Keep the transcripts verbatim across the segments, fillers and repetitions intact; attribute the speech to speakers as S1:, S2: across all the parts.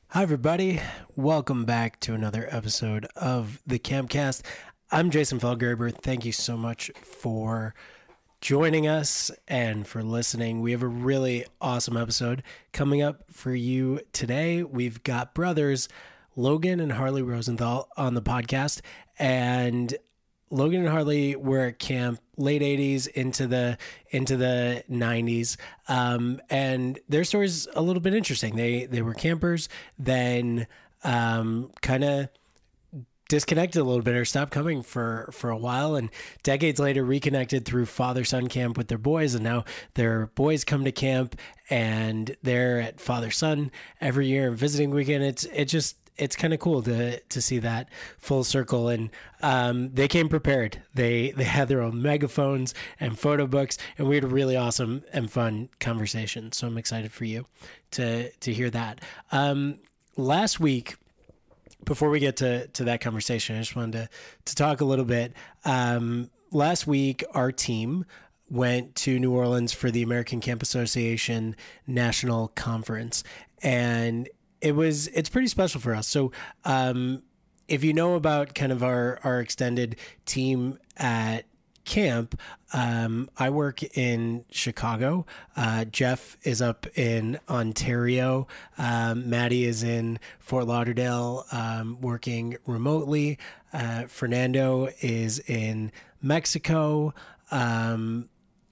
S1: Hi, everybody. Welcome back to another episode of the Campcast. I'm Jason Felgraber. Thank you so much for joining us and for listening. We have a really awesome episode coming up for you today. We've got brothers Logan and Harley Rosenthal on the podcast, and Logan and Harley were at camp late eighties into the into the nineties, um, and their story's a little bit interesting. They they were campers, then um, kind of disconnected a little bit or stopped coming for for a while, and decades later reconnected through father-son camp with their boys, and now their boys come to camp and they're at father-son every year and visiting weekend. It's it just it's kind of cool to to see that full circle. And um, they came prepared. They they had their own megaphones and photo books, and we had a really awesome and fun conversation. So I'm excited for you to to hear that. Um, last week, before we get to to that conversation, I just wanted to to talk a little bit. Um, last week, our team went to New Orleans for the American Camp Association National Conference, and it was it's pretty special for us. So um, if you know about kind of our, our extended team at camp, um, I work in Chicago. Uh, Jeff is up in Ontario. Um, Maddie is in Fort Lauderdale, um, working remotely. Uh, Fernando is in Mexico. Um,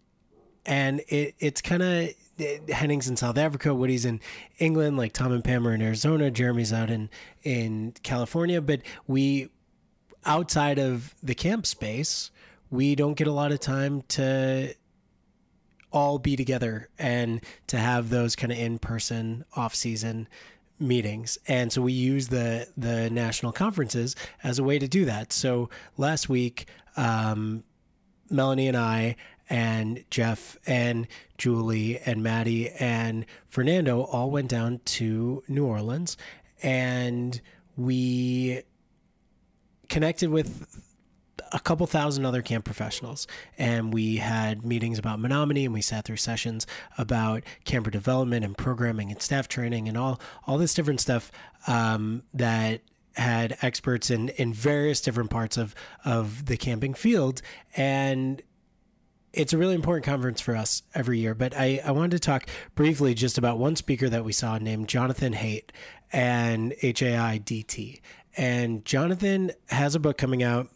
S1: and it, it's kind of, Henning's in South Africa, Woody's in England, like Tom and Pam are in Arizona, Jeremy's out in, in California. But we, outside of the camp space, we don't get a lot of time to all be together and to have those kind of in-person off-season meetings. And so we use the, the national conferences as a way to do that. So last week, um, Melanie and I and Jeff and Julie and Maddie and Fernando all went down to New Orleans, and we connected with a couple thousand other camp professionals, and we had meetings about Menominee, and we sat through sessions about camper development and programming and staff training and all, all this different stuff um, that had experts in, in various different parts of, of the camping field. And it's a really important conference for us every year, but I, I wanted to talk briefly just about one speaker that we saw named Jonathan Haidt, and H A I D T. And Jonathan has a book coming out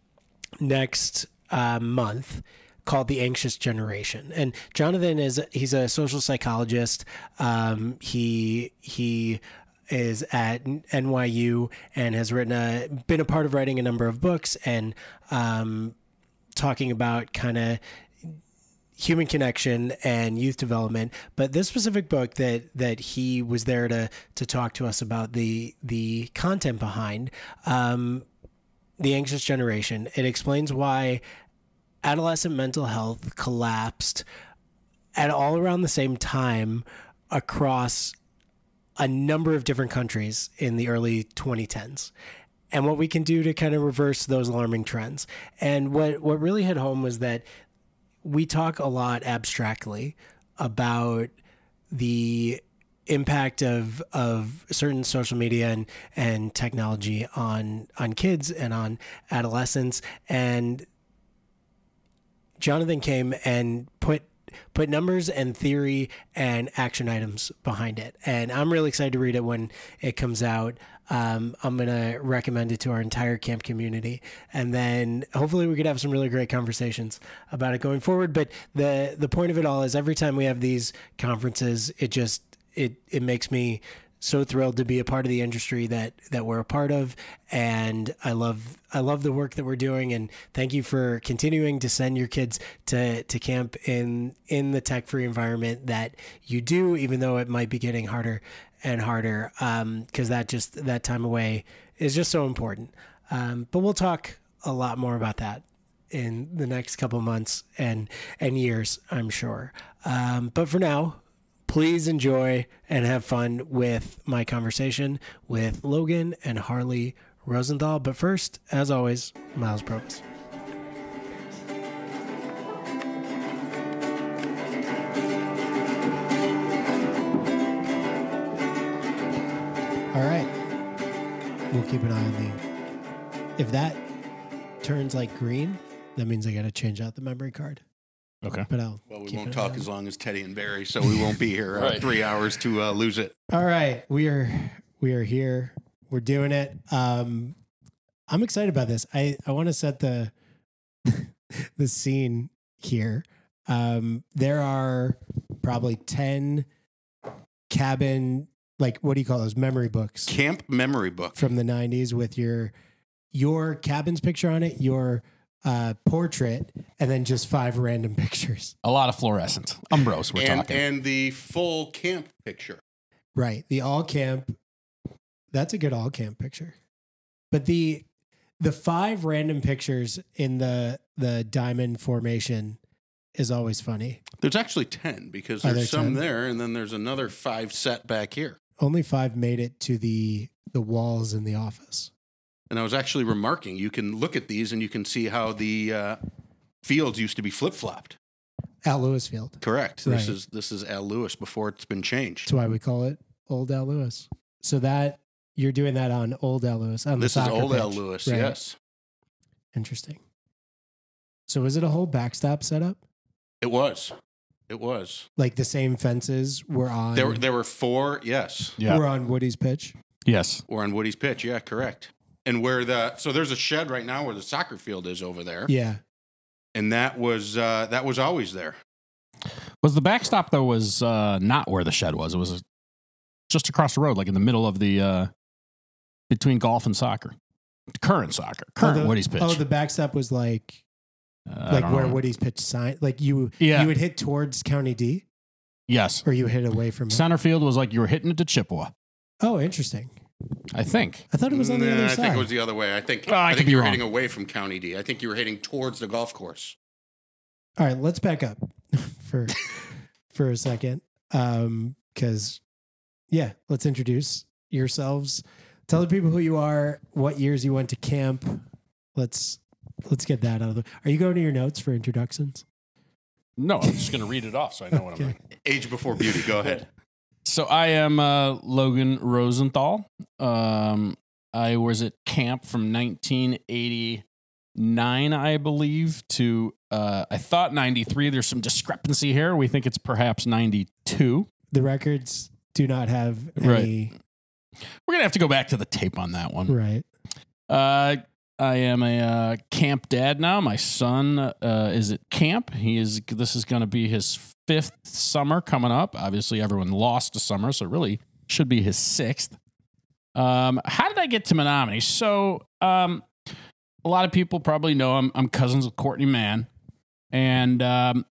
S1: next uh, month called The Anxious Generation. And Jonathan is, he's a social psychologist. Um, he, he is at N Y U and has written a, been a part of writing a number of books and um, talking about kind of human connection and youth development. But this specific book that that he was there to to talk to us about the the content behind, um, The Anxious Generation, it explains why adolescent mental health collapsed at all around the same time across a number of different countries in the early twenty tens. And what we can do to kind of reverse those alarming trends. And what, what really hit home was that we talk a lot abstractly about the impact of of certain social media and, and technology on on kids and on adolescents. And Jonathan came and put put numbers and theory and action items behind it. And I'm really excited to read it when it comes out. Um, I'm going to recommend it to our entire camp community. And then hopefully we could have some really great conversations about it going forward. But the, the point of it all is every time we have these conferences, it just, it, it makes me so thrilled to be a part of the industry that, that we're a part of. And I love, I love the work that we're doing. And thank you for continuing to send your kids to, to camp in, in the tech-free environment that you do, even though it might be getting harder and harder. Um, cause that just, that time away is just so important. Um, but we'll talk a lot more about that in the next couple months and, and years, I'm sure. Um, but for now, please enjoy and have fun with my conversation with Logan and Harley Rosenthal. But first, as always, Miles Provis. All right. We'll keep an eye on the... If that turns like green, that means I got to change out the memory card.
S2: Okay.
S1: But I'll
S3: Well, we
S1: keep
S3: won't
S1: an
S3: talk
S1: eye
S3: as long as Teddy and Barry, so we won't be here uh,
S2: Right.
S3: three hours to uh, lose it.
S1: All right. We are we are here. We're doing it. Um, I'm excited about this. I, I want to set the the scene here. Um, there are probably ten cabin, like, what do you call those, memory books
S3: Camp memory book.
S1: from the nineties with your your cabin's picture on it, your uh, portrait, and then just five random pictures.
S2: A lot of fluorescent. Umbros, we're
S3: and,
S2: talking.
S3: and the full camp picture.
S1: Right. The all camp. That's a good all camp picture. But the the five random pictures in the the diamond formation is always funny.
S3: There's actually ten because
S1: Are there
S3: there's some
S1: ten?
S3: there, and then there's another five set back here.
S1: Only five made it to the the walls in the office.
S3: And I was actually remarking, you can look at these and you can see how the uh, fields used to be flip flopped.
S1: Al Lewis Field.
S3: Correct.
S1: Right.
S3: This is this is Al Lewis before it's been changed.
S1: That's why we call it Old Al Lewis. So that you're doing that on Old Al Lewis. On
S3: This
S1: the
S3: is
S1: soccer
S3: old Al
S1: pitch.
S3: Lewis.
S1: Right.
S3: Yes,
S1: Interesting. So was it a whole backstop setup?
S3: it was. It was.
S1: Like the same fences were on
S3: There were there were four. Yes,
S2: yeah.
S1: were on Woody's pitch?
S2: Yes.
S3: or on Woody's pitch. Yeah, correct. And where the so there's a shed right now where the soccer field is over there,
S1: Yeah.
S3: and that was uh, that was always there.
S2: Was the backstop, though, was uh, not where the shed was. It was just across the road, like in the middle of the, uh, between golf and soccer. Current soccer. Current
S1: oh, the,
S2: Woody's pitch.
S1: Oh, the backstop was like
S2: Uh, I
S1: like
S2: don't
S1: where
S2: know.
S1: Woody's pitch sign. Like you,
S2: Yeah.
S1: you would hit towards County D,
S2: Yes.
S1: or you would hit away from it.
S2: Center field was like you were hitting it to Chippewa,
S1: Oh, interesting.
S2: I think.
S1: I thought it was on the
S3: Nah,
S1: other
S3: I
S1: side.
S3: think it was the other way. I think
S2: Oh, I
S3: I,
S2: could
S3: think
S2: be
S3: you were
S2: wrong.
S3: hitting away from County D. I think you were hitting towards the golf course.
S1: All right, let's back up for for a second, because yeah, let's introduce yourselves. Tell the people who you are, what years you went to camp. Let's let's get that out of the. Are you going to your notes for introductions?
S2: No, I'm just going to read it off so I know what I'm
S1: Okay.
S2: doing.
S3: Age before beauty. Go ahead.
S2: So I am uh, Logan Rosenthal. Um, I was at camp from nineteen eighty-nine, I believe, to uh, I thought ninety-three. There's some discrepancy here. We think it's perhaps ninety-two.
S1: The records do not have any.
S2: We're gonna have to go back to the tape on that one.
S1: Right.
S2: Uh, I am a uh, camp dad now. My son uh, is at camp. He is. This is going to be his fifth summer coming up. Obviously, everyone lost a summer, so it really should be his sixth. Um, how did I get to Menominee? So, um, a lot of people probably know I'm, I'm cousins with Courtney Mann, and um,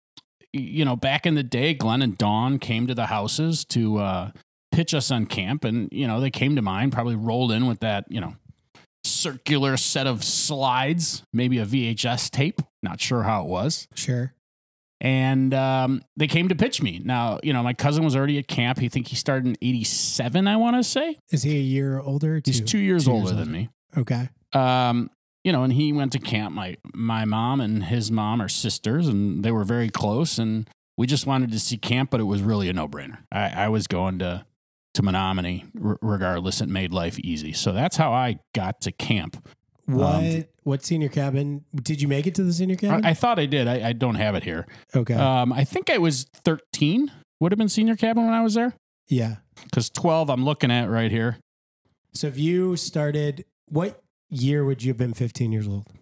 S2: you know, back in the day, Glenn and Dawn came to the houses to uh, pitch us on camp, and you know, they came to mine, probably rolled in with that, you know, circular set of slides, maybe a V H S tape. Not sure how it was.
S1: Sure.
S2: And um, they came to pitch me. Now, you know, my cousin was already at camp. He think he started in eighty-seven, I want to say.
S1: Is he a year older? Or two?
S2: He's two years
S1: Two
S2: older
S1: years
S2: than
S1: older.
S2: me.
S1: Okay.
S2: Um, you know, and he went to camp. My my mom and his mom are sisters, and they were very close. And we just wanted to see camp, but it was really a no-brainer. I, I was going to to Menominee r- regardless. It made life easy. So that's how I got to camp.
S1: What
S2: Um,
S1: what senior cabin? Did you make it to the senior cabin?
S2: I, I thought I did. I, I don't have it here.
S1: okay.
S2: Um, I think I was thirteen. Would have been senior cabin when I was there.
S1: yeah.
S2: Because twelve, I'm looking at right here.
S1: So if you started, what year would you have been fifteen years old?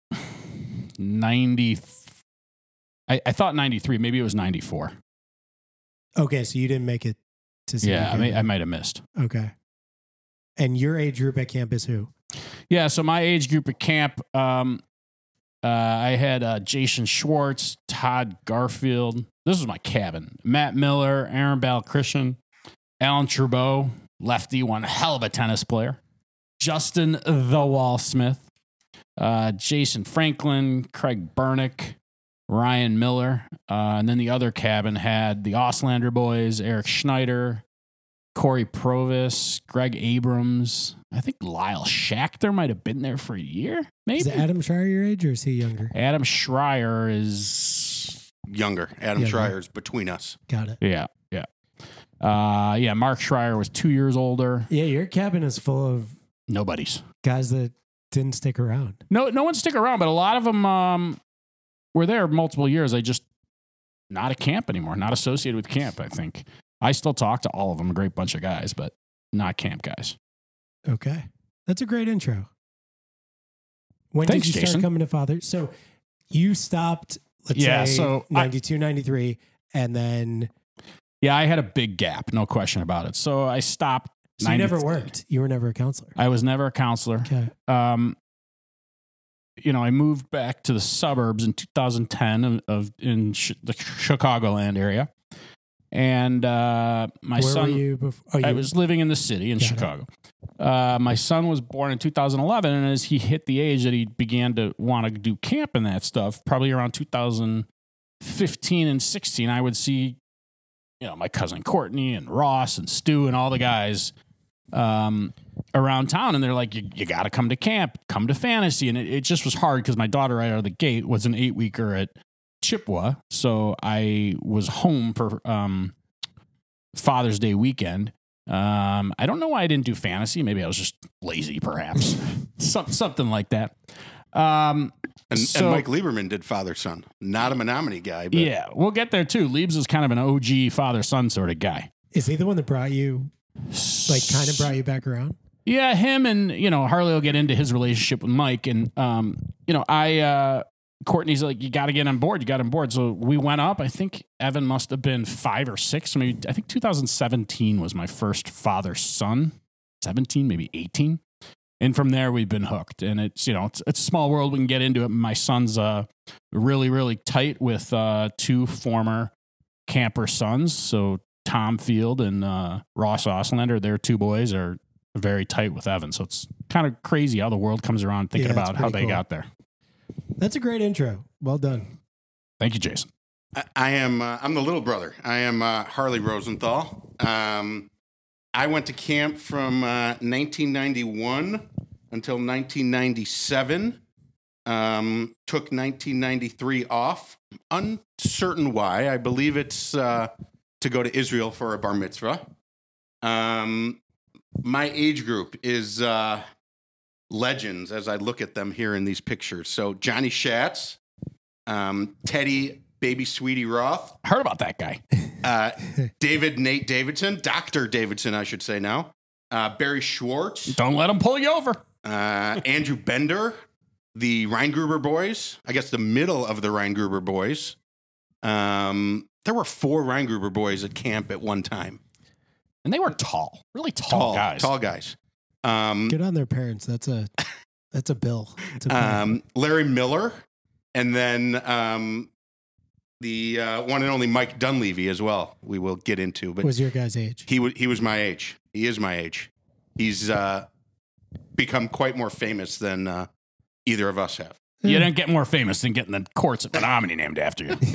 S2: ninety. I, I thought ninety-three. Maybe it was ninety-four.
S1: Okay, so you didn't make it to senior
S2: Yeah, I,
S1: cabin.
S2: may, I might have missed.
S1: Okay. And your age group at campus who?
S2: Yeah, so my age group at camp, um, uh, I had uh, Jason Schwartz, Todd Garfield. This was my cabin. Matt Miller, Aaron Balcristian, Alan Trudeau, lefty, one hell of a tennis player. Justin The Wall Smith, uh, Jason Franklin, Craig Bernick, Ryan Miller. Uh, and then the other cabin had the Auslander boys, Eric Schneider, Corey Provis, Greg Abrams. I think Lyle Schachter might have been there for a year, maybe.
S1: Is Adam Schreier your age or is he younger?
S2: Adam Schreier is,
S3: Younger. Adam
S1: Younger.
S3: Schreier's between us.
S1: Got it.
S2: yeah, yeah. Uh, yeah, Mark Schreier was two years older.
S1: Yeah, your cabin is full of
S2: Nobody's.
S1: guys that didn't stick around.
S2: No, no one stick around, but a lot of them um, were there multiple years. They just not at camp anymore, not associated with camp, I think. I still talk to all of them, a great bunch of guys, but not camp guys.
S1: Okay. That's a great intro. When
S2: Thanks,
S1: did you
S2: Jason.
S1: start coming to Father? So you stopped, let's
S2: Yeah,
S1: say,
S2: so I-
S1: ninety-two, ninety-three, and then
S2: Yeah, I had a big gap, no question about it. So I stopped.
S1: so you never
S2: ninety
S1: worked. You were never a counselor.
S2: I was never a counselor.
S1: Okay.
S2: Um, you know, I moved back to the suburbs in two thousand ten of, of in sh- the Chicagoland area, and uh, my
S1: Where
S2: son.
S1: were you before? Oh, you
S2: I was living in the city in
S1: Got it.
S2: Chicago. Uh, my son was born in two thousand eleven, and as he hit the age that he began to want to do camp and that stuff, probably around two thousand fifteen and sixteen, I would see, you know, my cousin Courtney and Ross and Stu and all the guys um, around town, and they're like, "You, you got to come to camp, come to Fantasy," and it, it just was hard because my daughter right out of the gate was an eight weeker at Chippewa, so I was home for um, Father's Day weekend. Um, I don't know why I didn't do Fantasy. Maybe I was just lazy, perhaps. Some, something like that. Um,
S3: And,
S2: so-
S3: and Mike Lieberman did father son, not a Menominee guy. But
S2: yeah, we'll get there too. Liebs is kind of an O G father son sort of guy.
S1: Is he the one that brought you, like, kind of brought you back around?
S2: Yeah, him and, you know, Harley will get into his relationship with Mike. And, um, you know, I, uh, Courtney's like, you got to get on board. You got on board. So we went up. I think Evan must have been five or six. Maybe, I think two thousand seventeen was my first father son. seventeen, maybe eighteen. And from there, we've been hooked. And it's, you know, it's, it's a small world. We can get into it. My son's uh, really, really tight with uh, two former camper sons. So Tom Field and uh, Ross Oslander, their two boys, are very tight with Evan. So it's kind of crazy how the world comes around thinking
S1: Yeah, it's
S2: about how
S1: pretty
S2: they
S1: cool.
S2: got there.
S1: That's a great intro. Well done.
S2: Thank you, Jason.
S3: I, I am. Uh, I'm the little brother. I am uh, Harley Rosenthal. Um, I went to camp from uh, nineteen ninety-one until nineteen ninety-seven. Um, took nineteen ninety-three off. Uncertain why. I believe it's uh, to go to Israel for a bar mitzvah. Um, my age group is uh, legends as I look at them here in these pictures. So Johnny Schatz, um, Teddy Baby Sweetie Roth,
S2: Heard about that guy.
S3: uh, David Nate Davidson, Doctor Davidson, I should say now, uh, Barry Schwartz,
S2: Don't let him pull you over.
S3: uh, Andrew Bender, the Reingruber boys, I guess the middle of the Reingruber boys. Um, there were four Reingruber boys at camp at one time.
S2: And they were tall, really tall,
S3: Tall
S2: guys.
S3: Tall guys. Um,
S1: Good on their parents. That's a that's a bill. It's a bill.
S3: um, Larry Miller, and then um, the uh, one and only Mike Dunleavy as well. We will get into, but
S1: was your guy's age?
S3: he was he was my age. He is my age. He's uh, become quite more famous than uh, either of us have.
S2: You didn't get more famous than getting the courts at Menominee named after you.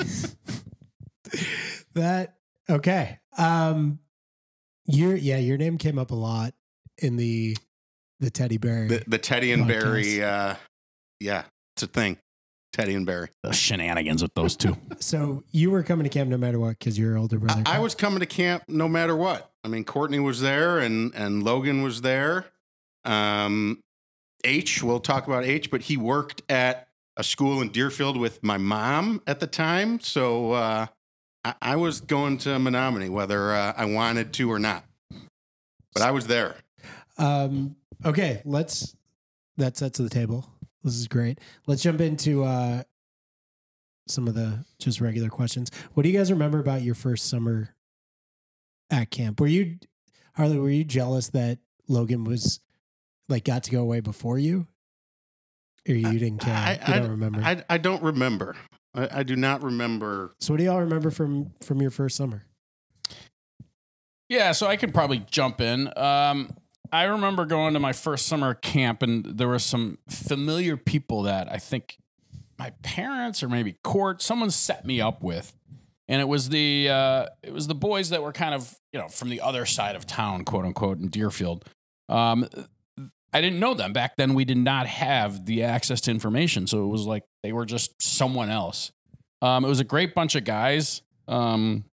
S1: That okay. Um, your yeah, your name came up a lot in the the Teddy Bear.
S3: The, the Teddy and
S1: Podcast.
S3: Barry, uh, yeah, it's a thing. Teddy and Barry.
S2: Those shenanigans with those two.
S1: So you were coming to camp no matter what because your older brother.
S3: I, I was coming to camp no matter what. I mean, Courtney was there and and Logan was there. Um, H, we'll talk about H, but he worked at a school in Deerfield with my mom at the time. So uh, I, I was going to Menominee whether uh, I wanted to or not. But I was there.
S1: Um, okay, let's that sets the table. This is great. Let's jump into uh, some of the just regular questions. What do you guys remember about your first summer at camp? Were you, Harley, were you jealous that Logan was like got to go away before you? Or you didn't care?
S3: I,
S1: you
S3: I,
S1: don't remember?
S3: I, I don't remember. I, I do not remember.
S1: so what do y'all remember from from your first summer?
S2: Yeah, so I could probably jump in. Um, I remember going to my first summer camp, and there were some familiar people that I think my parents or maybe Court, someone set me up with, and it was the uh, it was the boys that were kind of, you know, from the other side of town, quote unquote, in Deerfield. Um, I didn't know them back then. We did not have the access to information, so it was like they were just someone else. Um, it was a great bunch of guys. Um,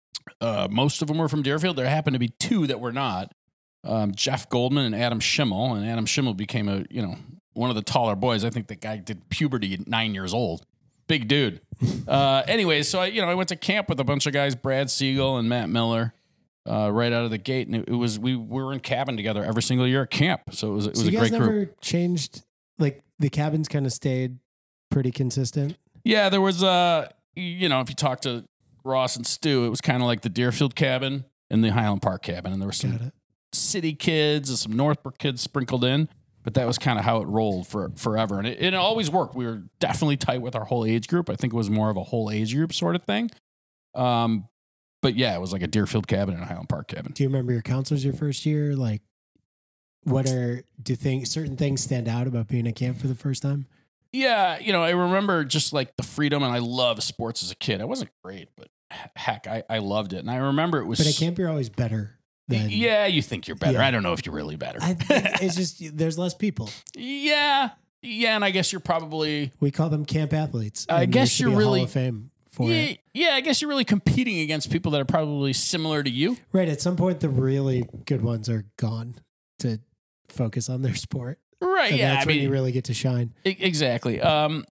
S2: Uh, most of them were from Deerfield. There happened to be two that were not. Um, Jeff Goldman and Adam Schimmel, and Adam Schimmel became a you know one of the taller boys. I think the guy did puberty at nine years old. Big dude. Uh, anyways, so I you know I went to camp with a bunch of guys, Brad Siegel and Matt Miller, uh, right out of the gate, and it, it was we, we were in cabin together every single year at camp. So it was it was
S1: so
S2: a
S1: you
S2: great
S1: guys never
S2: group.
S1: Changed, like the cabins kind of stayed pretty consistent.
S2: Yeah, there was uh you know if you talk to Ross and Stu, it was kind of like the Deerfield cabin and the Highland Park cabin, and there were some city kids and some Northbrook kids sprinkled in, but that was kind of how it rolled for forever. And it, it always worked. We were definitely tight with our whole age group. I think it was more of a whole age group sort of thing. Um, but yeah, it was like a Deerfield cabin and a Highland Park cabin.
S1: Do you remember your counselors your first year? Like, what are, do things, certain things stand out about being at camp for the first time?
S2: Yeah, you know, I remember just like the freedom, and I loved sports as a kid. I wasn't great, but heck, I, I loved it. And I remember it was...
S1: But at camp, you're always better. Than,
S2: yeah, you think you're better.
S1: Yeah.
S2: I don't know if you're really better.
S1: I think it's just, there's less people.
S2: Yeah. Yeah, and I guess you're probably...
S1: We call them camp athletes.
S2: I guess
S1: you're
S2: you're really...
S1: Hall of Fame for
S2: yeah,
S1: it.
S2: Yeah, I guess you're really competing against people that are probably similar to you.
S1: Right. At some point, the really good ones are gone to focus on their sport.
S2: Right,
S1: and
S2: yeah.
S1: That's
S2: I
S1: when
S2: mean,
S1: you really get to shine.
S2: e- Exactly. Um,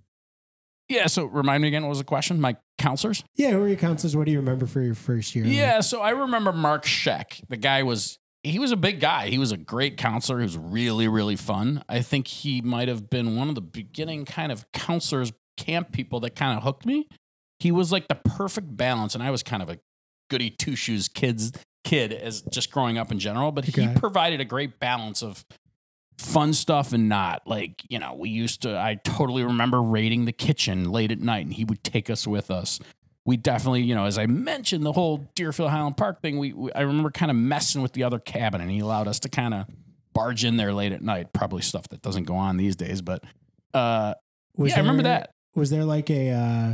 S2: yeah, so remind me again, what was the question? My counselors?
S1: Yeah, who are your counselors? What do you remember for your first year?
S2: Yeah, so I remember Mark Scheck. The guy was, he was a big guy. He was a great counselor. He was really, really fun. I think he might have been one of the beginning kind of counselors, camp people that kind of hooked me. He was like the perfect balance, and I was kind of a goody two-shoes kids kid as just growing up in general, but
S1: Okay.
S2: he provided a great balance of fun stuff and not. Like, you know, we used to, I totally remember raiding the kitchen late at night, and he would take us with us. We definitely, you know, as I mentioned, the whole Deerfield Highland Park thing, we, we I remember kind of messing with the other cabin, and he allowed us to kind of barge in there late at night. Probably stuff that doesn't go on these days, but uh,
S1: Was
S2: yeah, I remember
S1: there-
S2: that.
S1: Was there like a uh,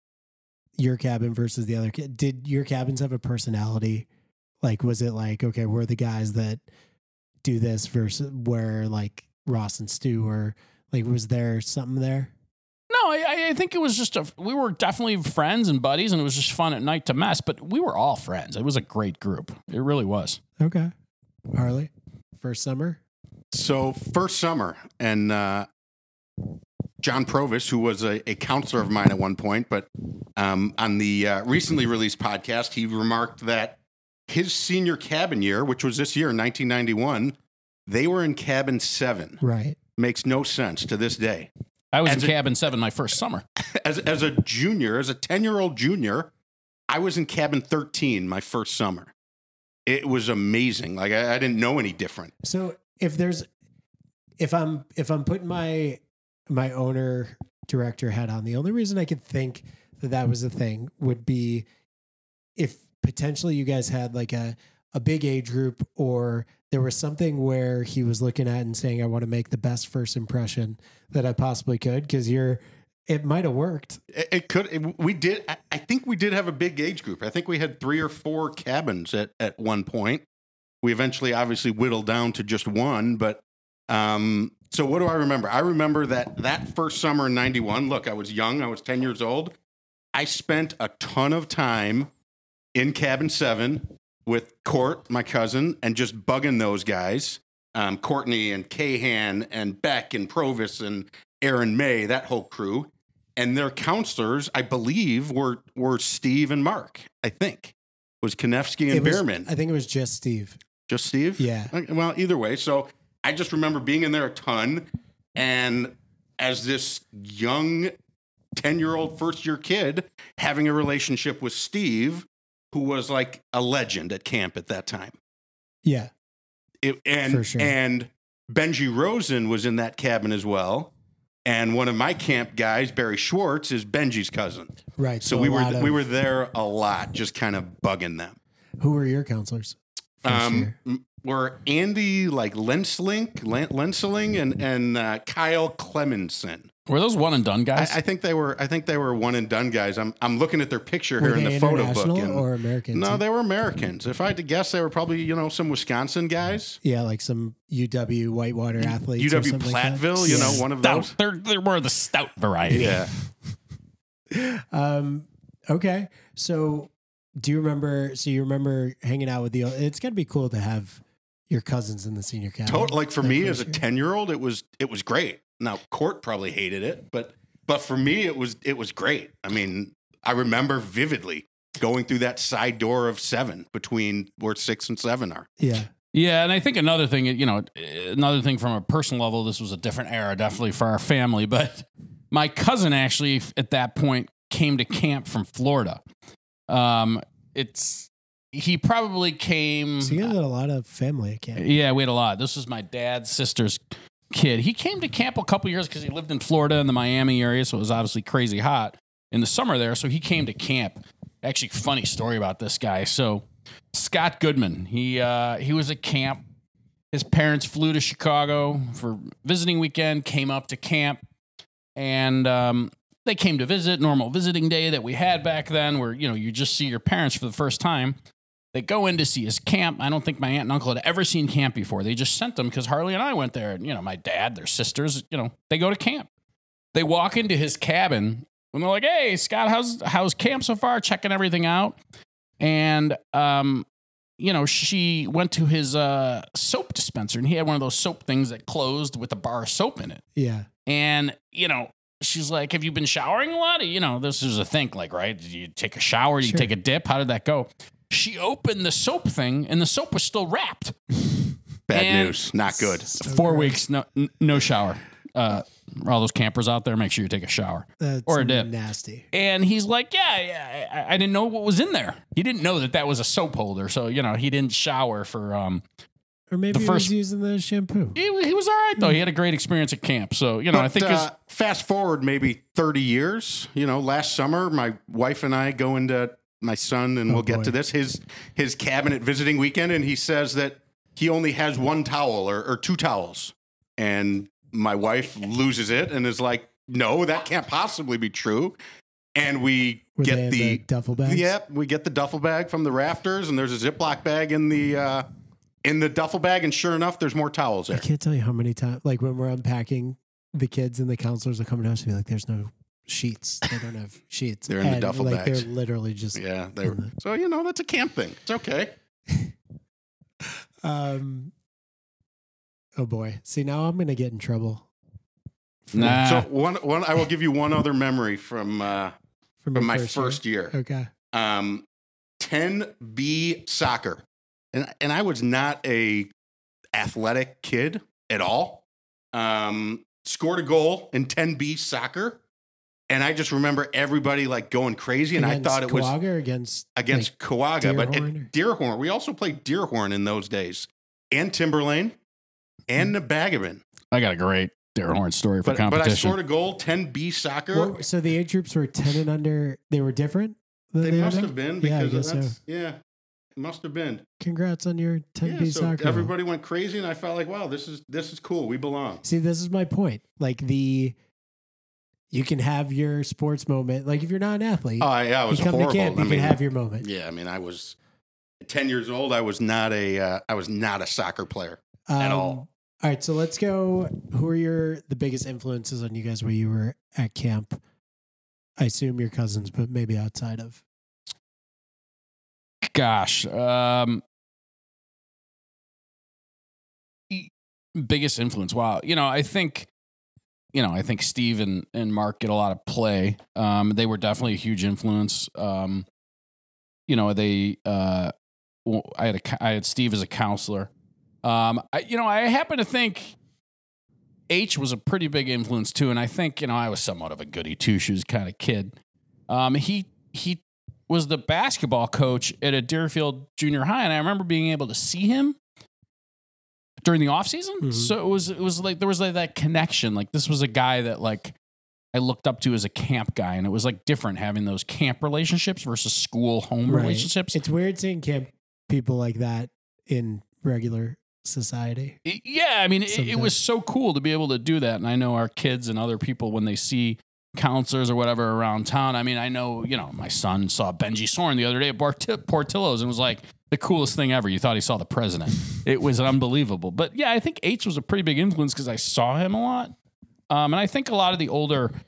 S1: your cabin versus the other? ca- Did your cabins have a personality? Like, was it like, okay, we're the guys that do this versus where like Ross and Stu, or like, was there something there?
S2: No, I, I think it was just a, we were definitely friends and buddies, and it was just fun at night to mess, but we were all friends. It was a great group. It really was.
S1: Okay. Harley, first summer?
S3: So first summer, and uh, John Provis, who was a, a counselor of mine at one point, but um, on the uh, recently released podcast, he remarked that his senior cabin year, which was this year, nineteen ninety-one, they were in cabin seven.
S1: Right.
S3: Makes no sense to this day.
S2: I was
S3: As
S2: in
S3: a-
S2: cabin seven my first summer.
S3: As, as a junior, as a ten-year-old junior, I was in cabin thirteen my first summer. It was amazing. Like, I, I didn't know any different.
S1: So if there's, if I'm, if I'm putting my, my owner director hat on, the only reason I could think that that was a thing would be if potentially you guys had like a, a big age group, or there was something where he was looking at and saying, I want to make the best first impression that I possibly could. Cause you're, it might've worked.
S3: It, it could. It, we did. I, I think we did have a big age group. I think we had three or four cabins at, at one point. We eventually, obviously, whittled down to just one. But um, so, what do I remember? I remember that that first summer in ninety-one. Look, I was young. I was ten years old. I spent a ton of time in cabin seven with Court, my cousin, and just bugging those guys, um, Courtney and Cahan and Beck and Provis and Aaron May, that whole crew. And their counselors, I believe, were were Steve and Mark. I think it was Konefsky and
S1: It was-
S3: Behrman.
S1: I think it was just Steve.
S3: Just Steve?
S1: Yeah.
S3: Okay, well, either way. So I just remember being in there a ton. And as this young ten-year-old first-year kid, having a relationship with Steve, who was like a legend at camp at that time.
S1: Yeah.
S3: It, and,
S1: For sure.
S3: and Benji Rosen was in that cabin as well. And one of my camp guys, Barry Schwartz, is Benji's cousin.
S1: Right.
S3: So,
S1: a
S3: we were
S1: lot of-
S3: we were there a lot, just kind of bugging them.
S1: Who were your counselors? first
S3: Um,
S1: year?
S3: m- were Andy like Lenslink, Len- Lensling, and and uh, Kyle Clemenson.
S2: Were those one and done
S3: I,
S2: guys?
S3: I think they were. I think they were one and done guys. I'm I'm looking at their picture
S1: Were
S3: here in
S1: they
S3: the photo book.
S1: international
S3: and-
S1: or American?
S3: no, they were Americans. If I had to guess, they were probably you know some Wisconsin guys.
S1: Yeah, like some U W Whitewater athletes.
S3: U
S1: or
S3: W
S1: something like that.
S3: Platteville, you know,
S1: Yeah.
S3: one of
S2: stout.
S3: those.
S2: They're, they're more the stout variety.
S3: Yeah.
S1: Um, okay. So do you remember? So you remember hanging out with the? It's got to be cool to have your cousins in the senior cabin.
S3: Total, like for me as a
S1: year.
S3: ten year old, it was it was great. Now Court probably hated it, but but for me it was it was great. I mean, I remember vividly going through that side door of seven between where six and seven are.
S1: Yeah.
S2: Yeah, and I think another thing, you know, another thing from a personal level, this was a different era, definitely for our family. But my cousin actually, at that point, came to camp from Florida. Um, it's he probably came.
S1: So you guys had a lot of family at camp.
S2: Yeah, we had a lot. This was my dad's sister's kid. He came to camp a couple years because he lived in Florida in the Miami area, so it was obviously crazy hot in the summer there. So he came to camp. Actually, funny story about this guy. So. Scott Goodman. He uh, he was at camp. His parents flew to Chicago for visiting weekend, came up to camp, and um, they came to visit. Normal visiting day that we had back then, where you know you just see your parents for the first time. They go in to see his camp. I don't think my aunt and uncle had ever seen camp before. They just sent them because Harley and I went there. And, you know, my dad, their sisters, you know, they go to camp. They walk into his cabin and they're like, "Hey, Scott, how's how's camp so far?" Checking everything out. And, um, you know, she went to his uh, soap dispenser and he had one of those soap things that closed with a bar of soap in it.
S1: Yeah.
S2: And, you know, she's like, "Have you been showering a lot?" You know, this is a thing, like, right? Did you take a shower? Did
S1: Sure.
S2: you take a dip? How did that go? She opened the soap thing and the soap was still wrapped.
S3: Bad
S2: And-
S3: news. Not good.
S1: So
S2: Four
S1: gross.
S2: weeks, no n- no shower. Uh, all those campers out there, make sure you take a shower.
S1: That's
S2: or a dip.
S1: nasty.
S2: And he's like, yeah, yeah, I, I didn't know what was in there. He didn't know that that was a soap holder. So, you know, he didn't shower for, um,
S1: Or maybe
S2: The
S1: he
S2: first-
S1: was using the shampoo.
S2: he, he was all right though. He had a great experience at camp. So, you know,
S3: But,
S2: I think
S3: uh,
S2: his,
S3: fast forward maybe thirty years. You know, last summer, my wife and I go into my son, and
S1: Oh,
S3: we'll get
S1: boy.
S3: to this, his his cabinet visiting weekend, and he says that he only has one towel or, or two towels. And my wife loses it and is like, "No, that can't possibly be true." And we
S1: Where they
S3: get
S1: had
S3: the,
S1: duffel bags.
S3: Yep, we get the duffel bag from the rafters, and there's a Ziploc bag in the uh, in the duffel bag, and sure enough, there's more towels
S1: I
S3: there.
S1: can't tell you how many times, like when we're unpacking, the kids and the counselors are coming to us and be like, "There's no sheets. They don't have sheets."
S3: They're in the
S1: And,
S3: duffel
S1: like,
S3: bags.
S1: They're literally just.
S3: Yeah, they
S1: in the-
S3: so you know that's a camp thing. It's okay.
S1: Um. Oh boy! See, now I'm gonna get in trouble. for-
S2: Nah.
S3: So one one I will give you one other memory from uh,
S1: from,
S3: from
S1: your
S3: my
S1: year.
S3: first year.
S1: Okay.
S3: Um, ten B soccer, and and I was not a athletic kid at all. Um, scored a goal in ten B soccer, and I just remember everybody like going crazy, and
S1: Against
S3: I thought it was
S1: Coaga or against
S3: against
S1: like,
S3: Coaga, but
S1: Deerhorn or-
S3: at Deerhorn. We also played Deerhorn in those days, and Timberlane, and
S1: Hmm.
S3: Nebagavan.
S2: I got a great Deerhorn story for
S3: But, but I
S2: competition.
S3: scored a goal, ten B soccer.
S1: Well, so the age groups were ten and under. They were different. than
S3: They
S1: are
S3: must
S1: now?
S3: have been
S1: Yeah, I
S3: because
S1: guess
S3: that's
S1: so.
S3: yeah, it must have been.
S1: Congrats on your ten B
S3: Yeah, so
S1: soccer.
S3: everybody went crazy, and I felt like, wow, this is this is cool. We belong.
S1: See, this is my point. Like the, you can have your sports moment. Like if you're not an athlete,
S3: Oh yeah, it was
S1: you come
S3: horrible.
S1: to camp, you
S3: I
S1: can
S3: mean,
S1: have your moment.
S3: yeah, I mean, I was ten years old. I was not a uh, I was not a soccer player.
S1: Um,
S3: at all.
S1: All right, so let's go. Who are your the biggest influences on you guys while you were at camp? I assume your cousins, but maybe outside of.
S2: Gosh, um, e- biggest influence. Wow, you know, I think, you know, I think Steve and, and Mark get a lot of play. Um, they were definitely a huge influence. Um, you know, they, uh, w- I had a, co- I had Steve as a counselor. Um, I, you know, I happen to think H was a pretty big influence too, and I think you know I was somewhat of a goody two shoes kind of kid. Um, he he. was the basketball coach at a Deerfield junior high. And I remember being able to see him during the off season.
S1: Mhm.
S2: So it was, it was like, there was like that connection. Like this was a guy that like I looked up to as a camp guy. And it was like different having those camp relationships versus school home
S1: Right.
S2: relationships.
S1: It's weird seeing camp people like that in regular society.
S2: It- yeah. I mean, it, it
S1: Sometimes.
S2: was so cool to be able to do that. And I know our kids and other people, when they see counselors or whatever around town. I mean, I know, you know, my son saw Benji Soren the other day at Port- Portillo's and was like the coolest thing ever. You thought he saw the president. It was unbelievable. But yeah, I think H was a pretty big influence because I saw him a lot. Um, and I think a lot of the older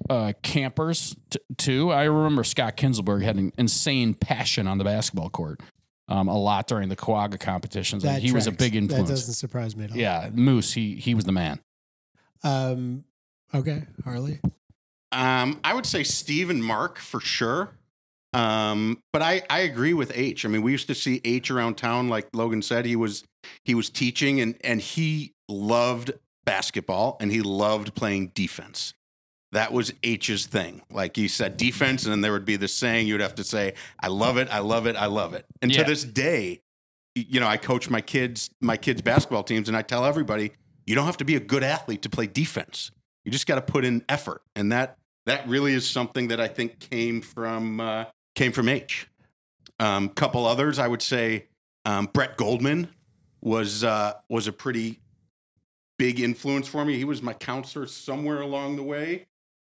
S2: uh, campers t- too. I remember Scott Kinselberg had an insane passion on the basketball court. Um, a lot during the Quagga competitions.
S1: That
S2: Like, he was a
S1: tracks.
S2: big influence.
S1: That doesn't surprise me at all.
S2: Yeah, Moose. He he was the man.
S1: Um. Okay, Harley.
S3: Um, I would say Steve and Mark for sure. Um, but I, I agree with H. I mean, we used to see H around town, like Logan said. He was he was teaching, and and he loved basketball, and he loved playing defense. That was H's thing. Like he said, defense, and then there would be this saying you'd have to say, "I love it, I love it, I love it." And
S2: Yeah.
S3: to this day, you know, I coach my kids my kids basketball teams, and I tell everybody, you don't have to be a good athlete to play defense. You just got to put in effort, and that that really is something that I think came from uh, came from H. Um, couple others, I would say, um, Brett Goldman was uh, was a pretty big influence for me. He was my counselor somewhere along the way.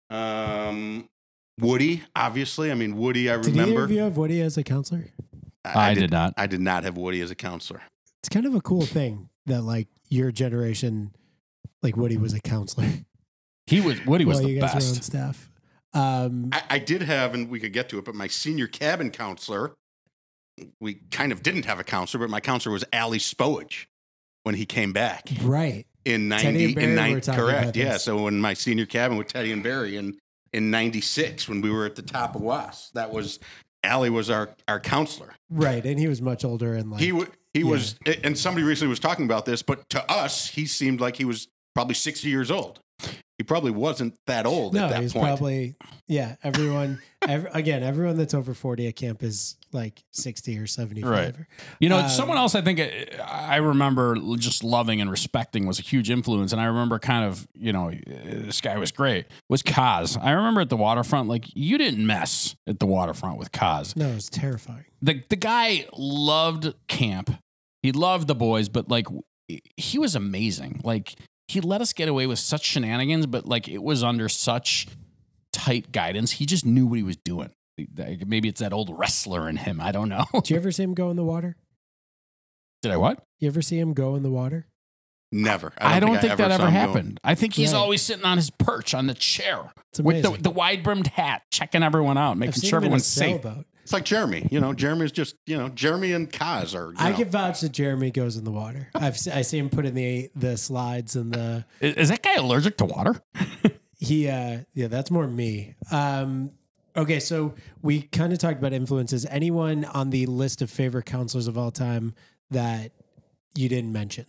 S3: Um, Woody, obviously. I mean, Woody, I
S1: Did either
S3: remember.
S1: of you have Woody as a counselor?
S2: I, did, not.
S3: I did not have Woody as a counselor.
S1: It's kind of a cool thing that like your generation, like Woody was a counselor.
S2: He was Woody was
S1: while
S2: the
S1: you guys were on
S2: best.
S1: staff. Um,
S3: I, I did have, and we could get to it, but my senior cabin counselor, we kind of didn't have a counselor, but my counselor was Allie Spoage when he came back
S1: right.
S3: in
S1: Teddy
S3: ninety.
S1: and Barry
S3: In
S1: were
S3: ninety,
S1: talking about
S3: correct? Yeah.
S1: this.
S3: So when my senior cabin with Teddy and Barry in in ninety-six, when we were at the top of W A S, that was Allie was our our counselor.
S1: Right. And he was much older and like
S3: He w- he
S1: yeah.
S3: was, and somebody recently was talking about this, but to us, he seemed like he was probably sixty years old. He probably wasn't that old
S1: no,
S3: at that
S1: he's
S3: point.
S1: probably yeah. Everyone, ev- again, everyone that's over forty at camp is like sixty or seventy-five.
S2: Right. You know,
S1: Um,
S2: someone else I think uh, I remember just loving and respecting was a huge influence. And I remember kind of, you know, this guy was great, was Kaz. I remember at the waterfront, like you didn't mess at the waterfront with Kaz.
S1: No, it's terrifying.
S2: The, the guy loved camp. He loved the boys, but like he was amazing. Like he let us get away with such shenanigans, but like it was under such tight guidance. He just knew what he was doing. Maybe it's that old wrestler in him. I don't know.
S1: Did you ever see him go in the water?
S2: Did I what?
S1: You ever see him go in the water?
S3: Never.
S2: I don't, think,
S3: I
S2: that
S3: saw
S2: ever
S3: him go.
S2: happened. I think he's
S1: Right.
S2: always sitting on his perch on the chair
S1: It's
S2: with
S1: amazing.
S2: the, the wide brimmed hat, checking everyone out,
S1: I've
S2: making
S1: seen
S2: sure
S1: him in a
S2: everyone's safe.
S1: sailboat.
S3: It's like Jeremy. You know, Jeremy's just, you know, Jeremy and Kaz are. You
S1: I
S3: know,
S1: can vouch that Jeremy goes in the water. I've se- I see him put in the the slides and the
S2: Is, is that guy allergic to water?
S1: he uh yeah that's more me. Um, okay, so we kind of talked about influences. Anyone on the list of favorite counselors of all time that you didn't mention?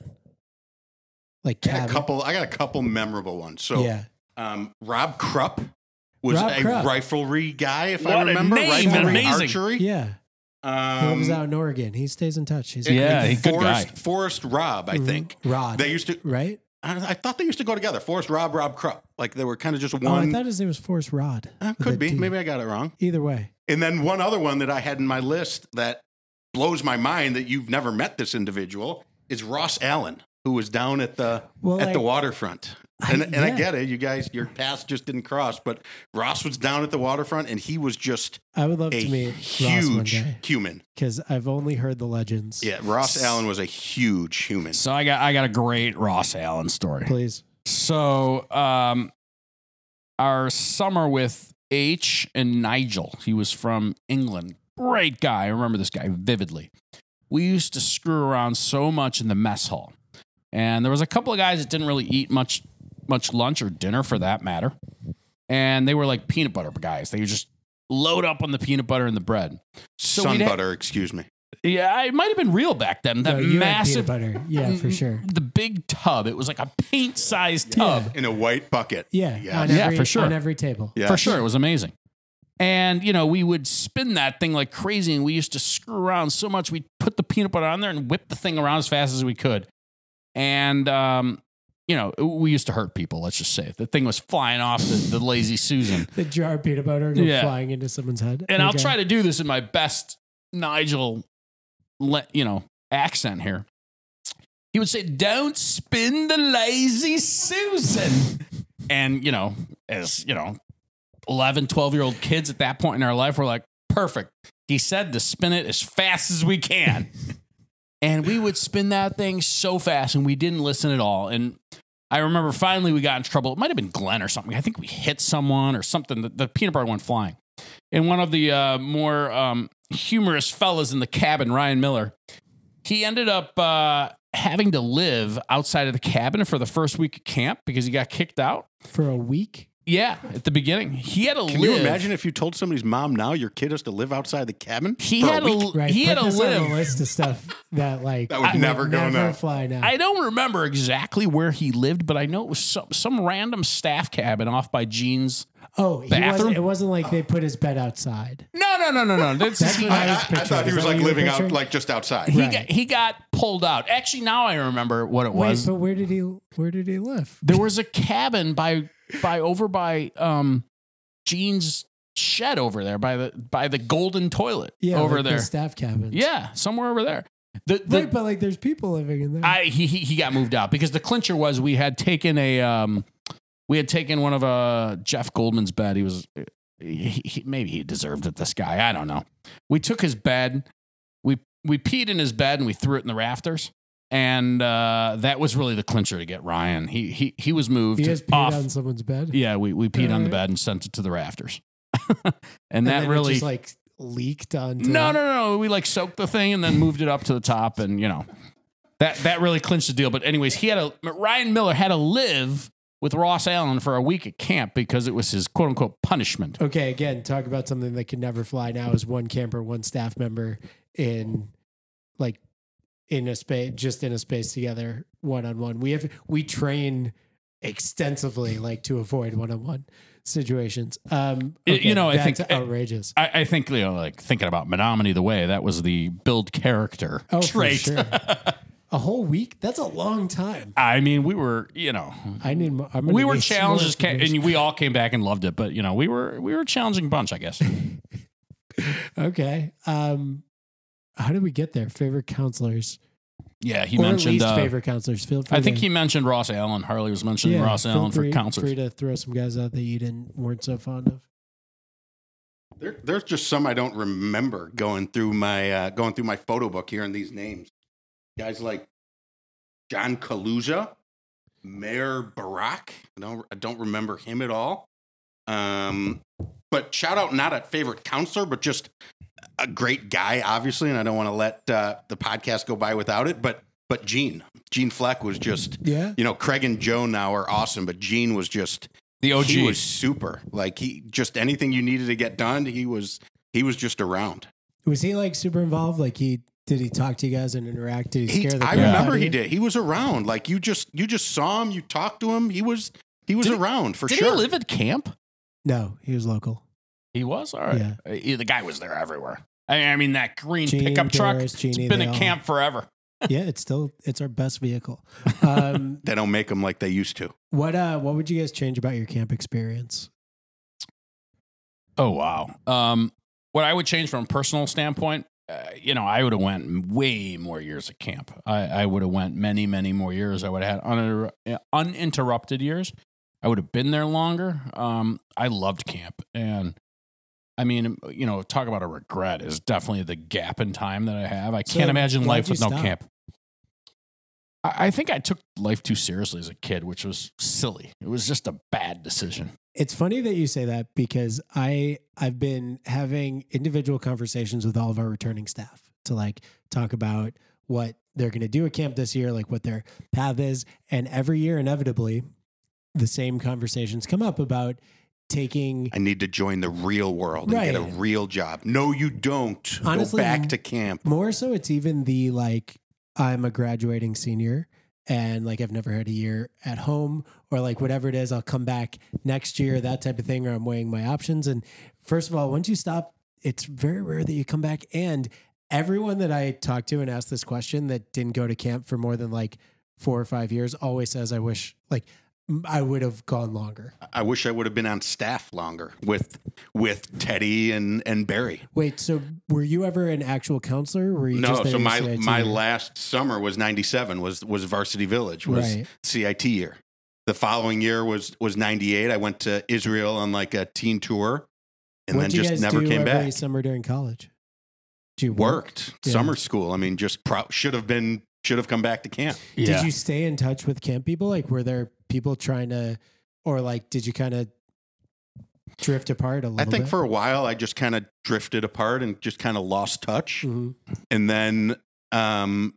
S1: Like
S3: I got a
S1: Kevin?
S3: couple. I got a couple memorable ones. So,
S1: yeah,
S3: um, Rob Krupp was
S1: Rob
S3: a
S1: Krupp.
S3: riflery guy, if
S2: What
S3: I
S2: a
S3: remember.
S2: name,
S3: Riflery
S2: amazing.
S3: archery.
S1: yeah. He
S3: Um,
S1: lives out in Oregon. He stays in touch. He's
S2: Yeah,
S1: great.
S2: he's a good guy.
S3: Forrest, Forrest Rob, I
S1: Mhm.
S3: think.
S1: Rod.
S3: They used to.
S1: right?
S3: I, I thought they used to go together. Forrest Rob, Rob Krupp. Like they were kind of just
S1: Oh, I
S3: one.
S1: thought his name was Forrest Rod.
S3: Uh,
S1: with a
S3: could be.
S1: D.
S3: Maybe I got it wrong.
S1: Either way.
S3: And then one other one that I had in my list that blows my mind that you've never met this individual is Ross Allen, who was down at the
S1: Well,
S3: at the
S1: like-
S3: waterfront.
S1: I-
S3: And, and I
S1: yeah.
S3: get it, you guys, your paths just didn't cross. But Ross was down at the waterfront, and he was just
S1: I would love
S3: a
S1: to meet Ross one
S3: huge
S1: day
S3: human.
S1: because I've only heard the legends.
S3: Yeah, Ross Allen was a huge human.
S2: So I got I got a great Ross Allen story.
S1: Please.
S2: So um, our summer with H and Nigel, he was from England. Great guy. I remember this guy vividly. We used to screw around so much in the mess hall. And there was a couple of guys that didn't really eat much much lunch or dinner for that matter. And they were like peanut butter guys. They would just load up on the peanut butter and the bread. So
S3: Sun
S2: we'd ha-
S3: butter, excuse me.
S2: yeah, it might have been real back then. That
S1: No, you had
S2: massive
S1: peanut butter. Yeah, for sure.
S2: the big tub. It was like a paint-sized tub.
S1: Yeah.
S3: In a white bucket.
S1: Yeah.
S3: Yeah.
S1: On
S2: Yeah,
S1: every,
S2: for sure.
S1: On every table.
S3: Yeah.
S2: For sure. It was amazing. And, you know, we would spin that thing like crazy, and we used to screw around so much. We'd put the peanut butter on there and whip the thing around as fast as we could. And, um, you know, we used to hurt people, let's just say. The thing was flying off the, the Lazy Susan.
S1: The jar of peanut butter go
S2: Yeah.
S1: flying into someone's head.
S2: And I'll
S1: Okay.
S2: try to do this in my best Nigel, le- you know, accent here. He would say, "Don't spin the Lazy Susan." And, you know, as, you know, eleven, twelve-year-old kids at that point in our life were like, perfect. He said to spin it as fast as we can. And we would spin that thing so fast, and we didn't listen at all. And I remember finally we got in trouble. It might have been Glenn or something. I think we hit someone or something. The, the peanut butter went flying. And one of the uh, more um, humorous fellas in the cabin, Ryan Miller, he ended up uh, having to live outside of the cabin for the first week of camp because he got kicked out.
S1: For a week?
S2: Yeah, at the beginning. He had to
S3: Can
S2: live.
S3: you imagine if you told somebody's mom now your kid has to live outside the cabin?
S2: He
S3: for
S2: had
S3: a week?
S2: to,
S1: Right.
S2: he had
S1: Put
S2: to
S1: this on
S2: live.
S1: a list of stuff that like
S3: That would
S1: would
S3: never go
S1: never
S3: now.
S1: fly now.
S2: I don't remember exactly where he lived, but I know it was some, some random staff cabin off by Gene's.
S1: oh, he
S2: bathroom?
S1: wasn't, it wasn't like they put his bed outside.
S2: No, no, no, no, no. That's,
S1: That's
S2: he,
S1: what
S3: I,
S1: I was
S3: I, I
S1: picturing.
S3: thought he
S1: Is
S3: was
S1: that
S3: like
S1: what you were
S3: living out,
S1: picturing?
S3: like just outside.
S2: he
S1: Right.
S2: got he got pulled out. Actually, now I remember what it
S1: Wait,
S2: was.
S1: but where did he? Where did he live?
S2: There was a cabin by by over by um Gene's shed over there by the by the golden toilet
S1: Yeah,
S2: over
S1: like
S2: there.
S1: the staff cabins.
S2: Yeah, somewhere over there. The, the,
S1: Right, but like there's people living in there.
S2: I he, he he got moved out because the clincher was we had taken a um we had taken one of uh Jeff Goldman's bed. He was he, he, maybe he deserved it. This guy, I don't know. We took his bed, we we peed in his bed and we threw it in the rafters, and uh, that was really the clincher to get Ryan. He he he was moved
S1: you just peed
S2: off.
S1: on someone's bed.
S2: Yeah, we we peed on the
S1: Alright.
S2: bed and sent it to the rafters, and,
S1: And
S2: that
S1: then it
S2: really
S1: just like leaked onto.
S2: no, no, no, no. We like soaked the thing and then moved it up to the top, and you know, that that really clinched the deal. But anyways, he had a Ryan Miller had to live with Ross Allen for a week at camp because it was his quote unquote punishment.
S1: Okay, again, talk about something that can never fly now is one camper, one staff member in like in a space, just in a space together, one on one. We have we train extensively like to avoid one on one situations. Um,
S2: It- you know, I
S1: that's
S2: think-
S1: outrageous.
S2: I, I think you know, like thinking about Menominee the Way, that was the build character
S1: Oh,
S2: trait.
S1: for sure. A whole week? That's a long time.
S2: I mean, we were, you know,
S1: I need. More, I'm gonna
S2: we were
S1: need some
S2: challenged,
S1: more
S2: as ca-
S1: information.
S2: and we all came back and loved it. But you know, we were we were a challenging bunch, I guess.
S1: Okay. Um, how did we get there? Favorite counselors,
S2: Yeah, he
S1: or
S2: mentioned.
S1: least
S2: Uh,
S1: favorite counselors. Feel free
S2: I think
S1: to-
S2: he mentioned Ross Allen. Harley was mentioning Ross
S1: feel
S2: Allen
S1: free,
S2: for counselors.
S1: Free to throw some guys out that you didn't weren't so fond of.
S3: There, there's just some I don't remember going through my uh, going through my photo book here, and these names, guys like John Kaluza, Mayor Barack. I don't I don't remember him at all. Um, but shout out not a favorite counselor, but just a great guy, obviously, and I don't want to let uh, the podcast go by without it. But but Gene, Gene Fleck was just,
S1: Yeah.
S3: you know, Craig and Joe now are awesome, but Gene was just.
S2: The O G.
S3: He was super. Like he just anything you needed to get done, he was he was just around.
S1: Was he like super involved? Like he did he talk to you guys and interact? Did he
S3: He,
S1: scare the
S3: I
S1: crap out
S3: remember
S1: of
S3: he
S1: you?
S3: did. He was around. Like you just you just saw him, you talked to him. He was he was
S2: Did he-
S3: around for
S2: Did
S3: sure.
S2: he live at camp?
S1: No, he was local.
S2: He was all right.
S1: Yeah.
S2: Uh, he- the guy was there everywhere. I, I mean, that green
S1: Gene,
S2: pickup truck.
S1: Doris, Jeannie,
S2: it's been
S1: they
S2: at
S1: all-
S2: camp forever.
S1: Yeah, it's still it's our best vehicle. Um,
S3: They don't make them like they used to.
S1: what uh what would you guys change about your camp experience?
S2: Oh wow. Um, what I would change from a personal standpoint, uh, you know, I would have went way more years at camp. I, I would have went many, many more years. I would have had uninter- uninterrupted years. I would have been there longer. Um, I loved camp, and I mean, you know, talk about a regret is definitely the gap in time that I have. I
S1: So
S2: can't imagine
S1: why'd
S2: life
S1: you
S2: with no
S1: stop?
S2: camp. I, I think I took life too seriously as a kid, which was silly. It was just a bad decision.
S1: It's funny that you say that because I I've been having individual conversations with all of our returning staff to like talk about what they're going to do at camp this year, like what their path is, and every year inevitably the same conversations come up about taking
S3: I need to join the real world and get a
S1: Right.
S3: real job. No, you don't.
S1: Honestly,
S3: Go back to camp.
S1: more so it's even the like I'm a graduating senior and like I've never had a year at home or like whatever it is, I'll come back next year, that type of thing, or I'm weighing my options. And first of all, once you stop, it's very rare that you come back. And everyone that I talked to and asked this question that didn't go to camp for more than like four or five years always says, I wish like m- I would have gone longer.
S3: I wish I would have been on staff longer with with Teddy and, and Barry.
S1: Wait, so were you ever an actual counselor? Or were you
S3: No,
S1: just there
S3: so
S1: as
S3: my
S1: C I T?
S3: my last summer was ninety-seven was was Varsity Village was
S1: Right.
S3: C I T year. The following year was was ninety-eight. I went to Israel on like a teen tour and
S1: What
S3: then
S1: did you
S3: just
S1: guys
S3: never
S1: do
S3: came
S1: every
S3: back.
S1: summer during college? Did you work?
S3: Worked
S1: Yeah.
S3: summer school. I mean, just pro- should have been should have come back to camp.
S1: Did you stay in touch with camp people? Like, were there people trying to, or like, did you kind of drift apart a little
S3: I think
S1: bit?
S3: for a while I just kind of drifted apart and just kind of lost touch.
S1: Mhm.
S3: And then um,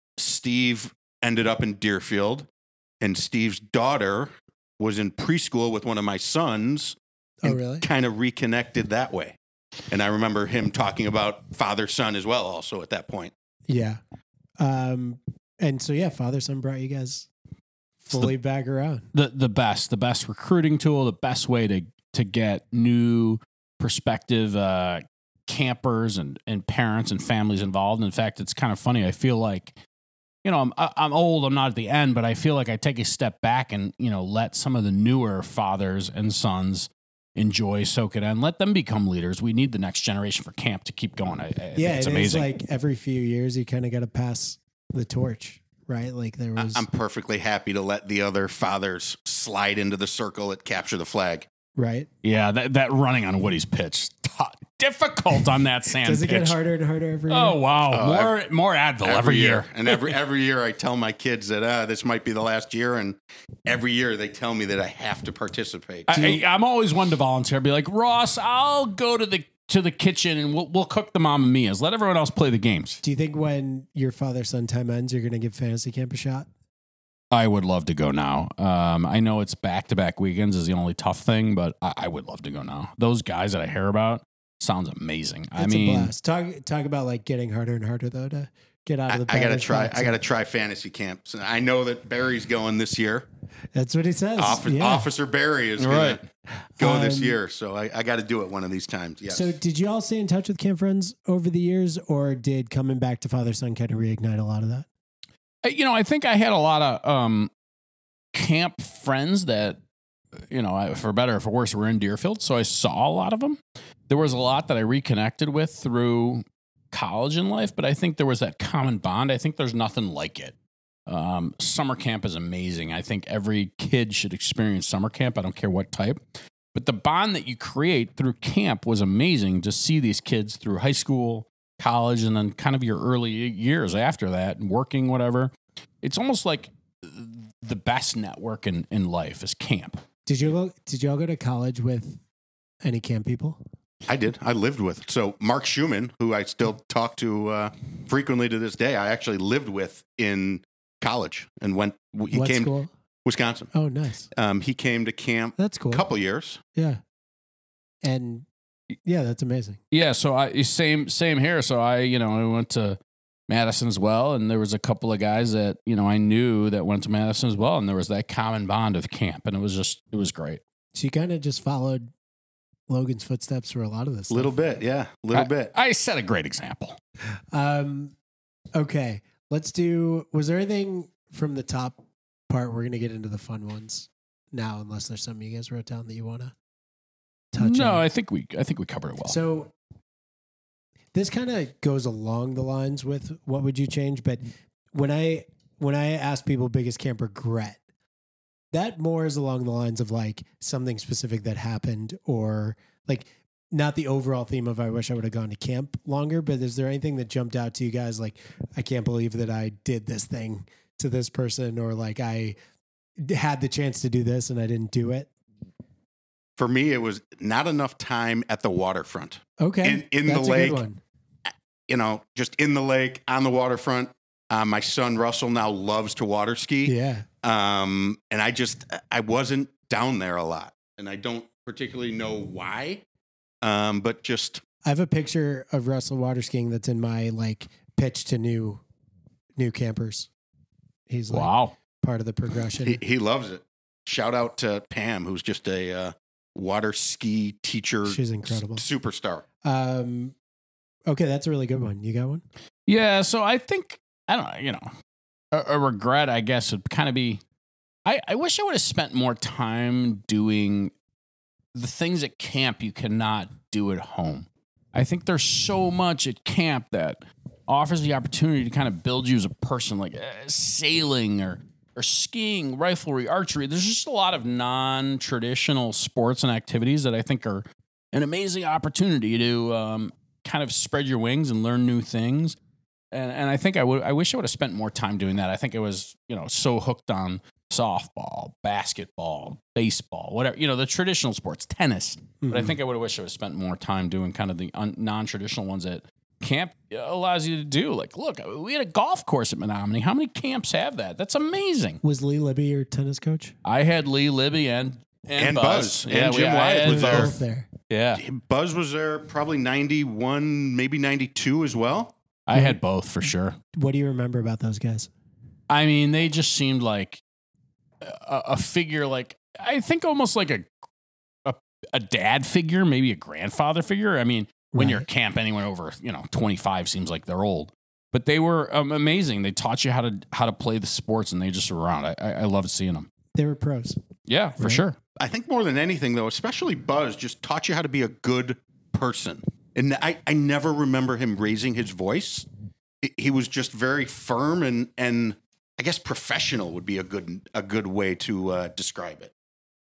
S3: Steve ended up in Deerfield, and Steve's daughter was in preschool with one of my sons.
S1: Oh,
S3: and
S1: really?
S3: Kind of reconnected that way. And I remember him talking about father son as well, also at that point.
S1: Yeah. Um, and so, yeah, father son brought you guys fully
S2: the,
S1: back around.
S2: The the best, the best recruiting tool, the best way to to get new prospective uh, campers and and parents and families involved. In fact, it's kind of funny. I feel like, you know, I'm I'm old. I'm not at the end, but I feel like I take a step back and, you know, let some of the newer fathers and sons enjoy, soak it in, let them become leaders. We need the next generation for camp to keep going. I, I
S1: Yeah,
S2: think it's
S1: it is
S2: amazing.
S1: like every few years you kind of got to pass the torch, right? Like there
S3: I-
S1: was,
S3: I'm perfectly happy to let the other fathers slide into the circle at Capture the Flag.
S1: right?
S2: Yeah, that, that running on Woody's pitch, t- difficult on that sand
S1: Does it
S2: pitch.
S1: get harder and harder every year?
S2: Oh wow,
S3: Oh,
S2: more more Advil every, year.
S3: And every every year I tell my kids that uh, this might be the last year, and every year they tell me that I have to participate.
S2: I, I, I'm always one to volunteer. Be like, Ross, I'll go to the to the kitchen and we'll we'll cook the Mamma Mia's. Let everyone else play the games.
S1: Do you think when your father son time ends, you're going to give fantasy camp a shot?
S2: I would love to go now. Um, I know it's back to back weekends is the only tough thing, but I, I would love to go now. Those guys that I hear about sounds amazing. I
S1: It's
S2: mean,
S1: a blast. Talk talk about like getting harder and harder though to get out
S3: I,
S1: of the.
S3: I gotta
S1: batter's
S3: try.
S1: box.
S3: I gotta try fantasy camps. And I know that Barry's going this year.
S1: That's what he says.
S3: Officer,
S1: yeah.
S3: Officer Barry is gonna
S2: Right.
S3: go this
S1: Um,
S3: year, so I, I got to do it one of these times. Yes.
S1: So, did you all stay in touch with camp friends over the years, or did coming back to father son kind of reignite a lot of that?
S2: I- you know, I think I had a lot of um, camp friends that, you know, I- for better or for worse, were in Deerfield. So I saw a lot of them. There was a lot that I reconnected with through college and life, but I think there was that common bond. I think there's nothing like it. Um, summer camp is amazing. I think every kid should experience summer camp. I don't care what type. But the bond that you create through camp was amazing to see these kids through high school, college, and then kind of your early years after that, and working, whatever. It's almost like the best network in, in life is camp.
S1: Did you go? Did y'all go to college with any camp people?
S3: I did. I lived with. So Mark Schumann, who I still talk to uh, frequently to this day, I actually lived with in college and went. He
S1: What
S3: came
S1: school?
S3: Wisconsin.
S1: Oh, nice.
S3: Um, he came to camp
S1: That's cool.
S3: a couple years.
S1: Yeah. And yeah, that's amazing.
S2: Yeah, so I same same here. So I, you know, I went to Madison as well, and there was a couple of guys that, you know, I knew that went to Madison as well, and there was that common bond of camp, and it was just it was great.
S1: So you kind of just followed Logan's footsteps for a lot of this.
S3: A little
S1: stuff.
S3: bit, yeah, a little
S2: I,
S3: bit.
S2: I set a great example.
S1: Um, okay, let's do. Was there anything from the top part? We're gonna get into the fun ones now, unless there's something you guys wrote down that you want to touch
S2: No,
S1: on.
S2: I think we I think we covered it well.
S1: So this kind of goes along the lines with what would you change, but when I when I ask people biggest camp regret, that more is along the lines of like something specific that happened, or like not the overall theme of I wish I would have gone to camp longer, but is there anything that jumped out to you guys like I can't believe that I did this thing to this person, or like I had the chance to do this and I didn't do it?
S3: For me, it was not enough time at the waterfront.
S1: Okay.
S3: In- in the
S1: That's a
S3: lake.
S1: good one.
S3: You know, just in the lake, on the waterfront. Uh, my son Russell now loves to water ski.
S1: Yeah.
S3: Um, and I just, I wasn't down there a lot. And I don't particularly know why. Um, but just,
S1: I have a picture of Russell water skiing that's in my like pitch to new new campers. He's like
S2: Wow.
S1: part of the progression.
S3: he, he loves it. Shout out to Pam, who's just a uh, water ski teacher.
S1: She's incredible.
S3: s- superstar.
S1: Um, okay, that's a really good one. You got one?
S2: Yeah, so I think I don't know, you know, a, a regret, I guess, would kind of be. I, I wish I would have spent more time doing the things at camp you cannot do at home. I think there's so much at camp that offers the opportunity to kind of build you as a person, like uh, sailing or or skiing, riflery, archery. There's just a lot of non-traditional sports and activities that I think are an amazing opportunity to um, kind of spread your wings and learn new things. And, and I think I would. I wish I would have spent more time doing that. I think I was, you know, so hooked on softball, basketball, baseball, whatever, you know, the traditional sports, tennis. Mm-hmm. But I think I would have wished I would have spent more time doing kind of the un- non-traditional ones that camp allows you to do. Like, look, we had a golf course at Menominee. How many camps have that? That's amazing.
S1: Was Lee Libby your tennis coach?
S2: I had Lee Libby and and,
S3: and
S2: Buzz.
S3: Buzz.
S2: Yeah,
S3: and
S2: we,
S3: Jim Wyatt was there.
S1: Both there.
S2: Yeah.
S3: Buzz was there probably ninety-one, maybe ninety-two as well.
S2: I had both for sure.
S1: What do you remember about those guys?
S2: I mean, they just seemed like a, a figure, like, I think almost like a, a a dad figure, maybe a grandfather figure. I mean, when
S1: Right.
S2: you're at camp, anyone over, you know, twenty-five seems like they're old. But they were um, amazing. They taught you how to how to play the sports, and they just were around. I, I, I loved seeing them.
S1: They were pros.
S2: Yeah, for
S1: Right.
S2: sure.
S3: I think more than anything, though, especially Buzz, just taught you how to be a good person. And I, I never remember him raising his voice. He- He was just very firm and and I guess professional would be a good a good way to uh, describe it.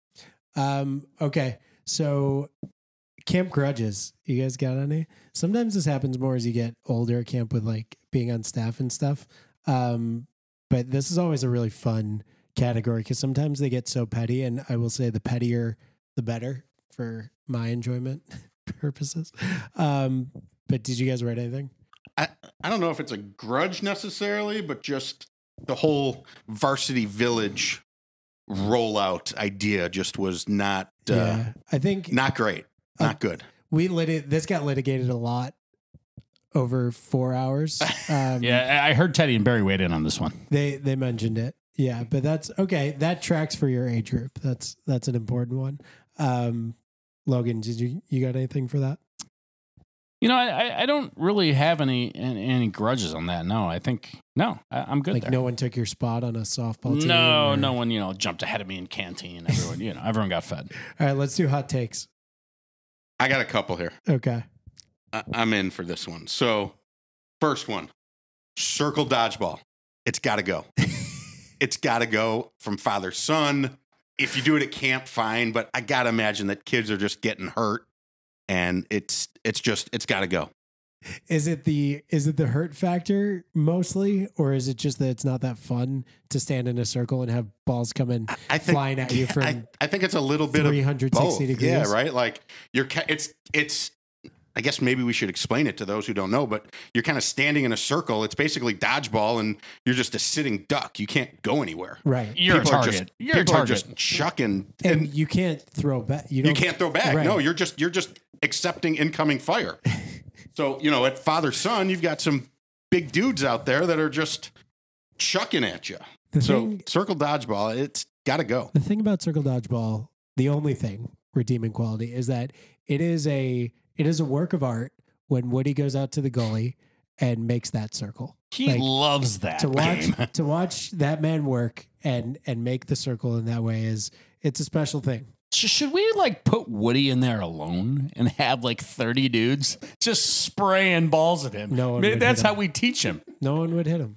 S1: Um, okay, so camp grudges. You guys got any? Sometimes this happens more as you get older at camp with like being on staff and stuff. Um, but this is always a really fun category because sometimes they get so petty, and I will say the pettier, the better for my enjoyment purposes. Um, but did you guys write anything?
S3: I, I don't know if it's a grudge necessarily, but just the whole varsity village rollout idea just was not uh,
S1: yeah, I think
S3: not great, not good.
S1: we lit it. This got litigated a lot over four hours. Um,
S2: Yeah, I I heard Teddy and Barry weighed in on this one.
S1: They they mentioned it. Yeah, but that's okay. That tracks for your age group. That's that's an important one. Um, Logan, did you you got anything for that?
S2: You know, I, I don't really have any, any any grudges on that. No, I think no, I, I'm good
S1: Like
S2: there.
S1: no one took your spot on a softball team?
S2: No,
S1: or-
S2: no one, you know, jumped ahead of me in canteen. Everyone, you know, everyone got fed.
S1: All right, let's do hot takes.
S3: I got a couple here.
S1: Okay.
S3: I- I'm in for this one. So, first one, circle dodgeball. It's got to go. It's got to go from father son. If you do it at camp, fine. But I got to imagine that kids are just getting hurt, and it's it's just it's got to go.
S1: Is it the is it the hurt factor mostly, or is it just that it's not that fun to stand in a circle and have balls coming
S3: I think
S1: flying at you from
S3: I, I think it's a little bit of
S1: three hundred sixty
S3: both.
S1: degrees?
S3: Yeah, right. Like you're ca- it's it's. I guess maybe we should explain it to those who don't know, but you're kind of standing in a circle. It's basically dodgeball, and you're just a sitting duck. You can't go anywhere.
S1: Right.
S2: You're
S3: People
S2: a
S3: are
S2: target.
S3: just
S2: You're a
S3: people are
S2: target.
S3: just chucking,
S1: And,
S3: and
S1: you can't throw back. You,
S3: you
S1: don't,
S3: can't throw back.
S1: Right.
S3: No, you're just you're just accepting incoming fire. So you know, at father son, you've got some big dudes out there that are just chucking at you.
S1: The
S3: So
S1: thing,
S3: circle dodgeball, it's got to go.
S1: the thing about circle dodgeball, the only thing redeeming quality is that it is a it is a work of art when Woody goes out to the gully and makes that circle.
S2: He
S1: Like,
S2: loves that
S1: to watch
S2: game.
S1: to watch that man work and and make the circle in that way is it's a special thing.
S2: Sh- Should we like put Woody in there alone and have like thirty dudes just spraying balls at him?
S1: No one
S2: Maybe
S1: would
S2: that's
S1: hit
S2: how
S1: him.
S2: we teach him.
S1: No one would hit him.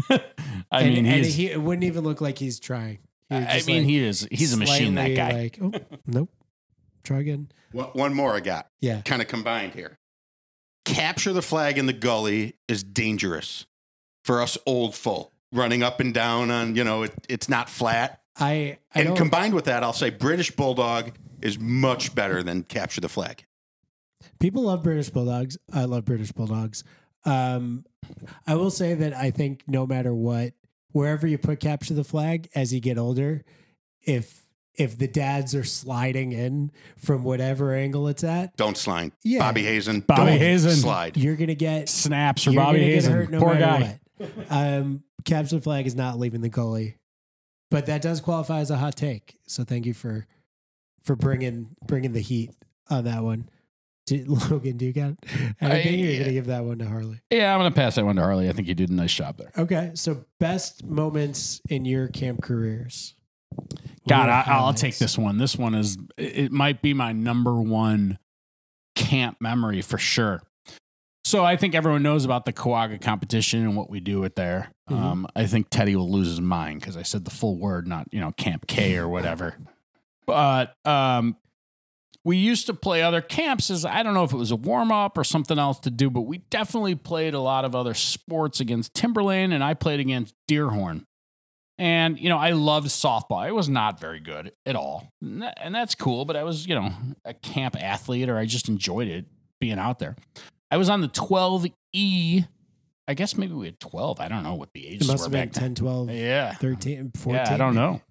S2: I
S1: and,
S2: mean,
S1: and
S2: he's.
S1: he it wouldn't even look like he's trying. He would
S2: I
S1: just,
S2: mean,
S1: like,
S2: he is. He's a machine. That
S1: slightly
S2: guy.
S1: Like, oh nope, try again.
S3: One, one more I got.
S1: Yeah,
S3: Kind of combined here. Capture the flag in the gully is dangerous for us old folk running up and down on, you know, it, it's not flat.
S1: I I
S3: And
S1: don't.
S3: combined with that, I'll say British Bulldog is much better than capture the flag.
S1: People love British Bulldogs. I love British Bulldogs. Um, I will say that I think no matter what, wherever you put capture the flag as you get older, if if the dads are sliding in from whatever angle it's at,
S3: Don't slide.
S1: Yeah.
S3: Bobby Hazen.
S2: Bobby
S3: don't
S2: Hazen.
S3: Slide.
S1: you're gonna get
S2: Snaps for
S1: you're
S2: Bobby
S1: gonna get
S2: Hazen.
S1: hurt no
S2: Poor
S1: matter
S2: guy.
S1: what. Um, capture the flag is not leaving the goalie, but that does qualify as a hot take. So thank you for for bringing bringing the heat on that one. Do, Logan, do you got anything? You're gonna give that one to Harley.
S2: Yeah, I'm gonna pass that one to Harley. I think you did a nice job there.
S1: Okay, so best moments in your camp careers.
S2: God,
S1: What are
S2: I, I'll
S1: highlights?
S2: take this one. This one is. It might be my number one camp memory for sure. So I think everyone knows about the Kawaga competition and what we do it there.
S1: Mhm.
S2: Um, I think Teddy will lose his mind because I said the full word, not you know Camp K or whatever. But um, we used to play other camps as I don't know if it was a warm up or something else to do, but we definitely played a lot of other sports against Timberlane, and I played against Deerhorn. And, you know, I loved softball. I was not very good at all. And, that, and that's cool, but I was, you know, a camp athlete, or I just enjoyed it being out there. I was on the twelve E. I guess maybe we had twelve. I don't know what the ages
S1: It must
S2: were
S1: have been
S2: back then.
S1: ten, twelve,
S2: Yeah.
S1: thirteen, fourteen.
S2: Yeah, I don't know.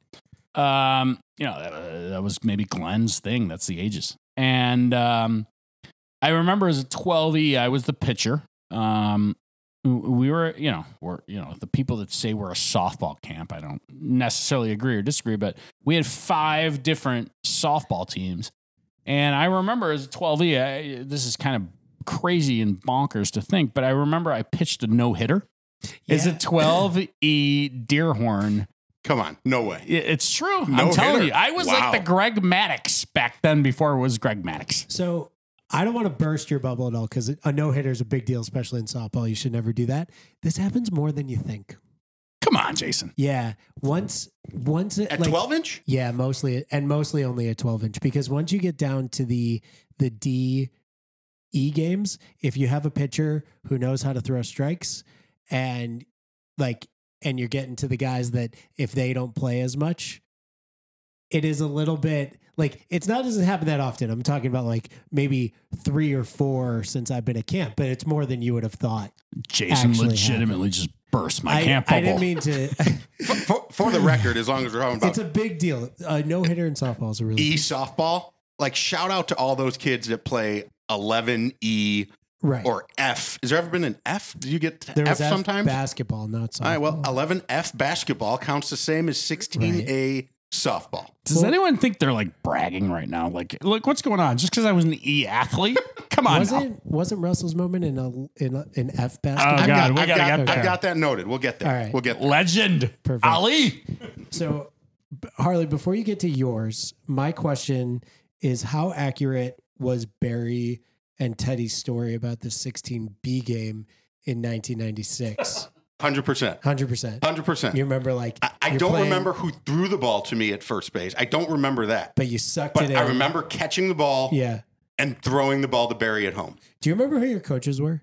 S2: Um, you know, that, that was maybe Glenn's thing. That's the ages. And um, I remember as a twelve E, I was the pitcher. Um, we were, you know, we're, you know, the people that say we're a softball camp, I don't necessarily agree or disagree, but we had five different softball teams. And I remember as a twelve E, I, this is kind of crazy and bonkers to think, but I remember I pitched a no-hitter.
S1: Yeah.
S2: As a twelve E Deerhorn.
S3: Come on, no way.
S2: It's true.
S3: No
S2: I'm telling
S3: hitter.
S2: you. I was
S3: Wow.
S2: like the Greg Maddox back then before it was Greg Maddox.
S1: So I don't want to burst your bubble at all because a no-hitter is a big deal, especially in softball. You should never do that. This happens more than you think.
S2: Come on, Jason.
S1: Yeah. Once, once it,
S3: At
S1: like,
S3: twelve inch?
S1: Yeah, mostly, and mostly only a twelve inch, because once you get down to the the D E games, if you have a pitcher who knows how to throw strikes, and like, and you're getting to the guys that if they don't play as much, it is a little bit like, it's not, doesn't happen that often. I'm talking about like maybe three or four since I've been at camp, but it's more than you would have thought.
S2: Jason
S1: Actually
S2: legitimately just burst my
S1: I,
S2: camp bubble.
S1: I didn't mean to.
S3: For, for, for the record, as long as we're talking about
S1: It's a big deal. A no hitter in softball is a really
S3: E softball, like shout out to all those kids that play eleven E
S1: right.
S3: or F. Has there ever been an F? Do you get
S1: There
S3: F
S1: was F
S3: sometimes?
S1: basketball, not softball.
S3: All right, well, eleven F basketball counts the same as sixteen A softball.
S2: Does
S1: Well-
S2: anyone think they're like bragging right now? Like, look, what's going on? Just because I was an E athlete? Come on. now.
S1: wasn't wasn't Russell's moment in a in a, in F
S2: Oh,
S1: basketball?
S3: I've,
S2: God,
S3: got,
S2: we
S3: I've,
S2: gotta
S3: got,
S2: get
S3: I've
S2: there.
S3: got that noted. We'll get there.
S1: All right.
S3: We'll get there.
S2: Legend.
S1: Perfect.
S2: Ali.
S1: So, B- Harley, before you get to yours, my question is: how accurate was Barry and Teddy's story about the sixteen B game in nineteen ninety-six?
S3: one hundred percent.
S1: Hundred percent.
S3: one hundred percent.
S1: You remember, like
S3: I, I
S1: you're
S3: don't
S1: playing,
S3: remember who threw the ball to me at first base. I don't remember that.
S1: but you sucked
S3: But
S1: it in.
S3: I remember catching the ball
S1: Yeah.
S3: and throwing the ball to Barry at home.
S1: Do you remember who your coaches were?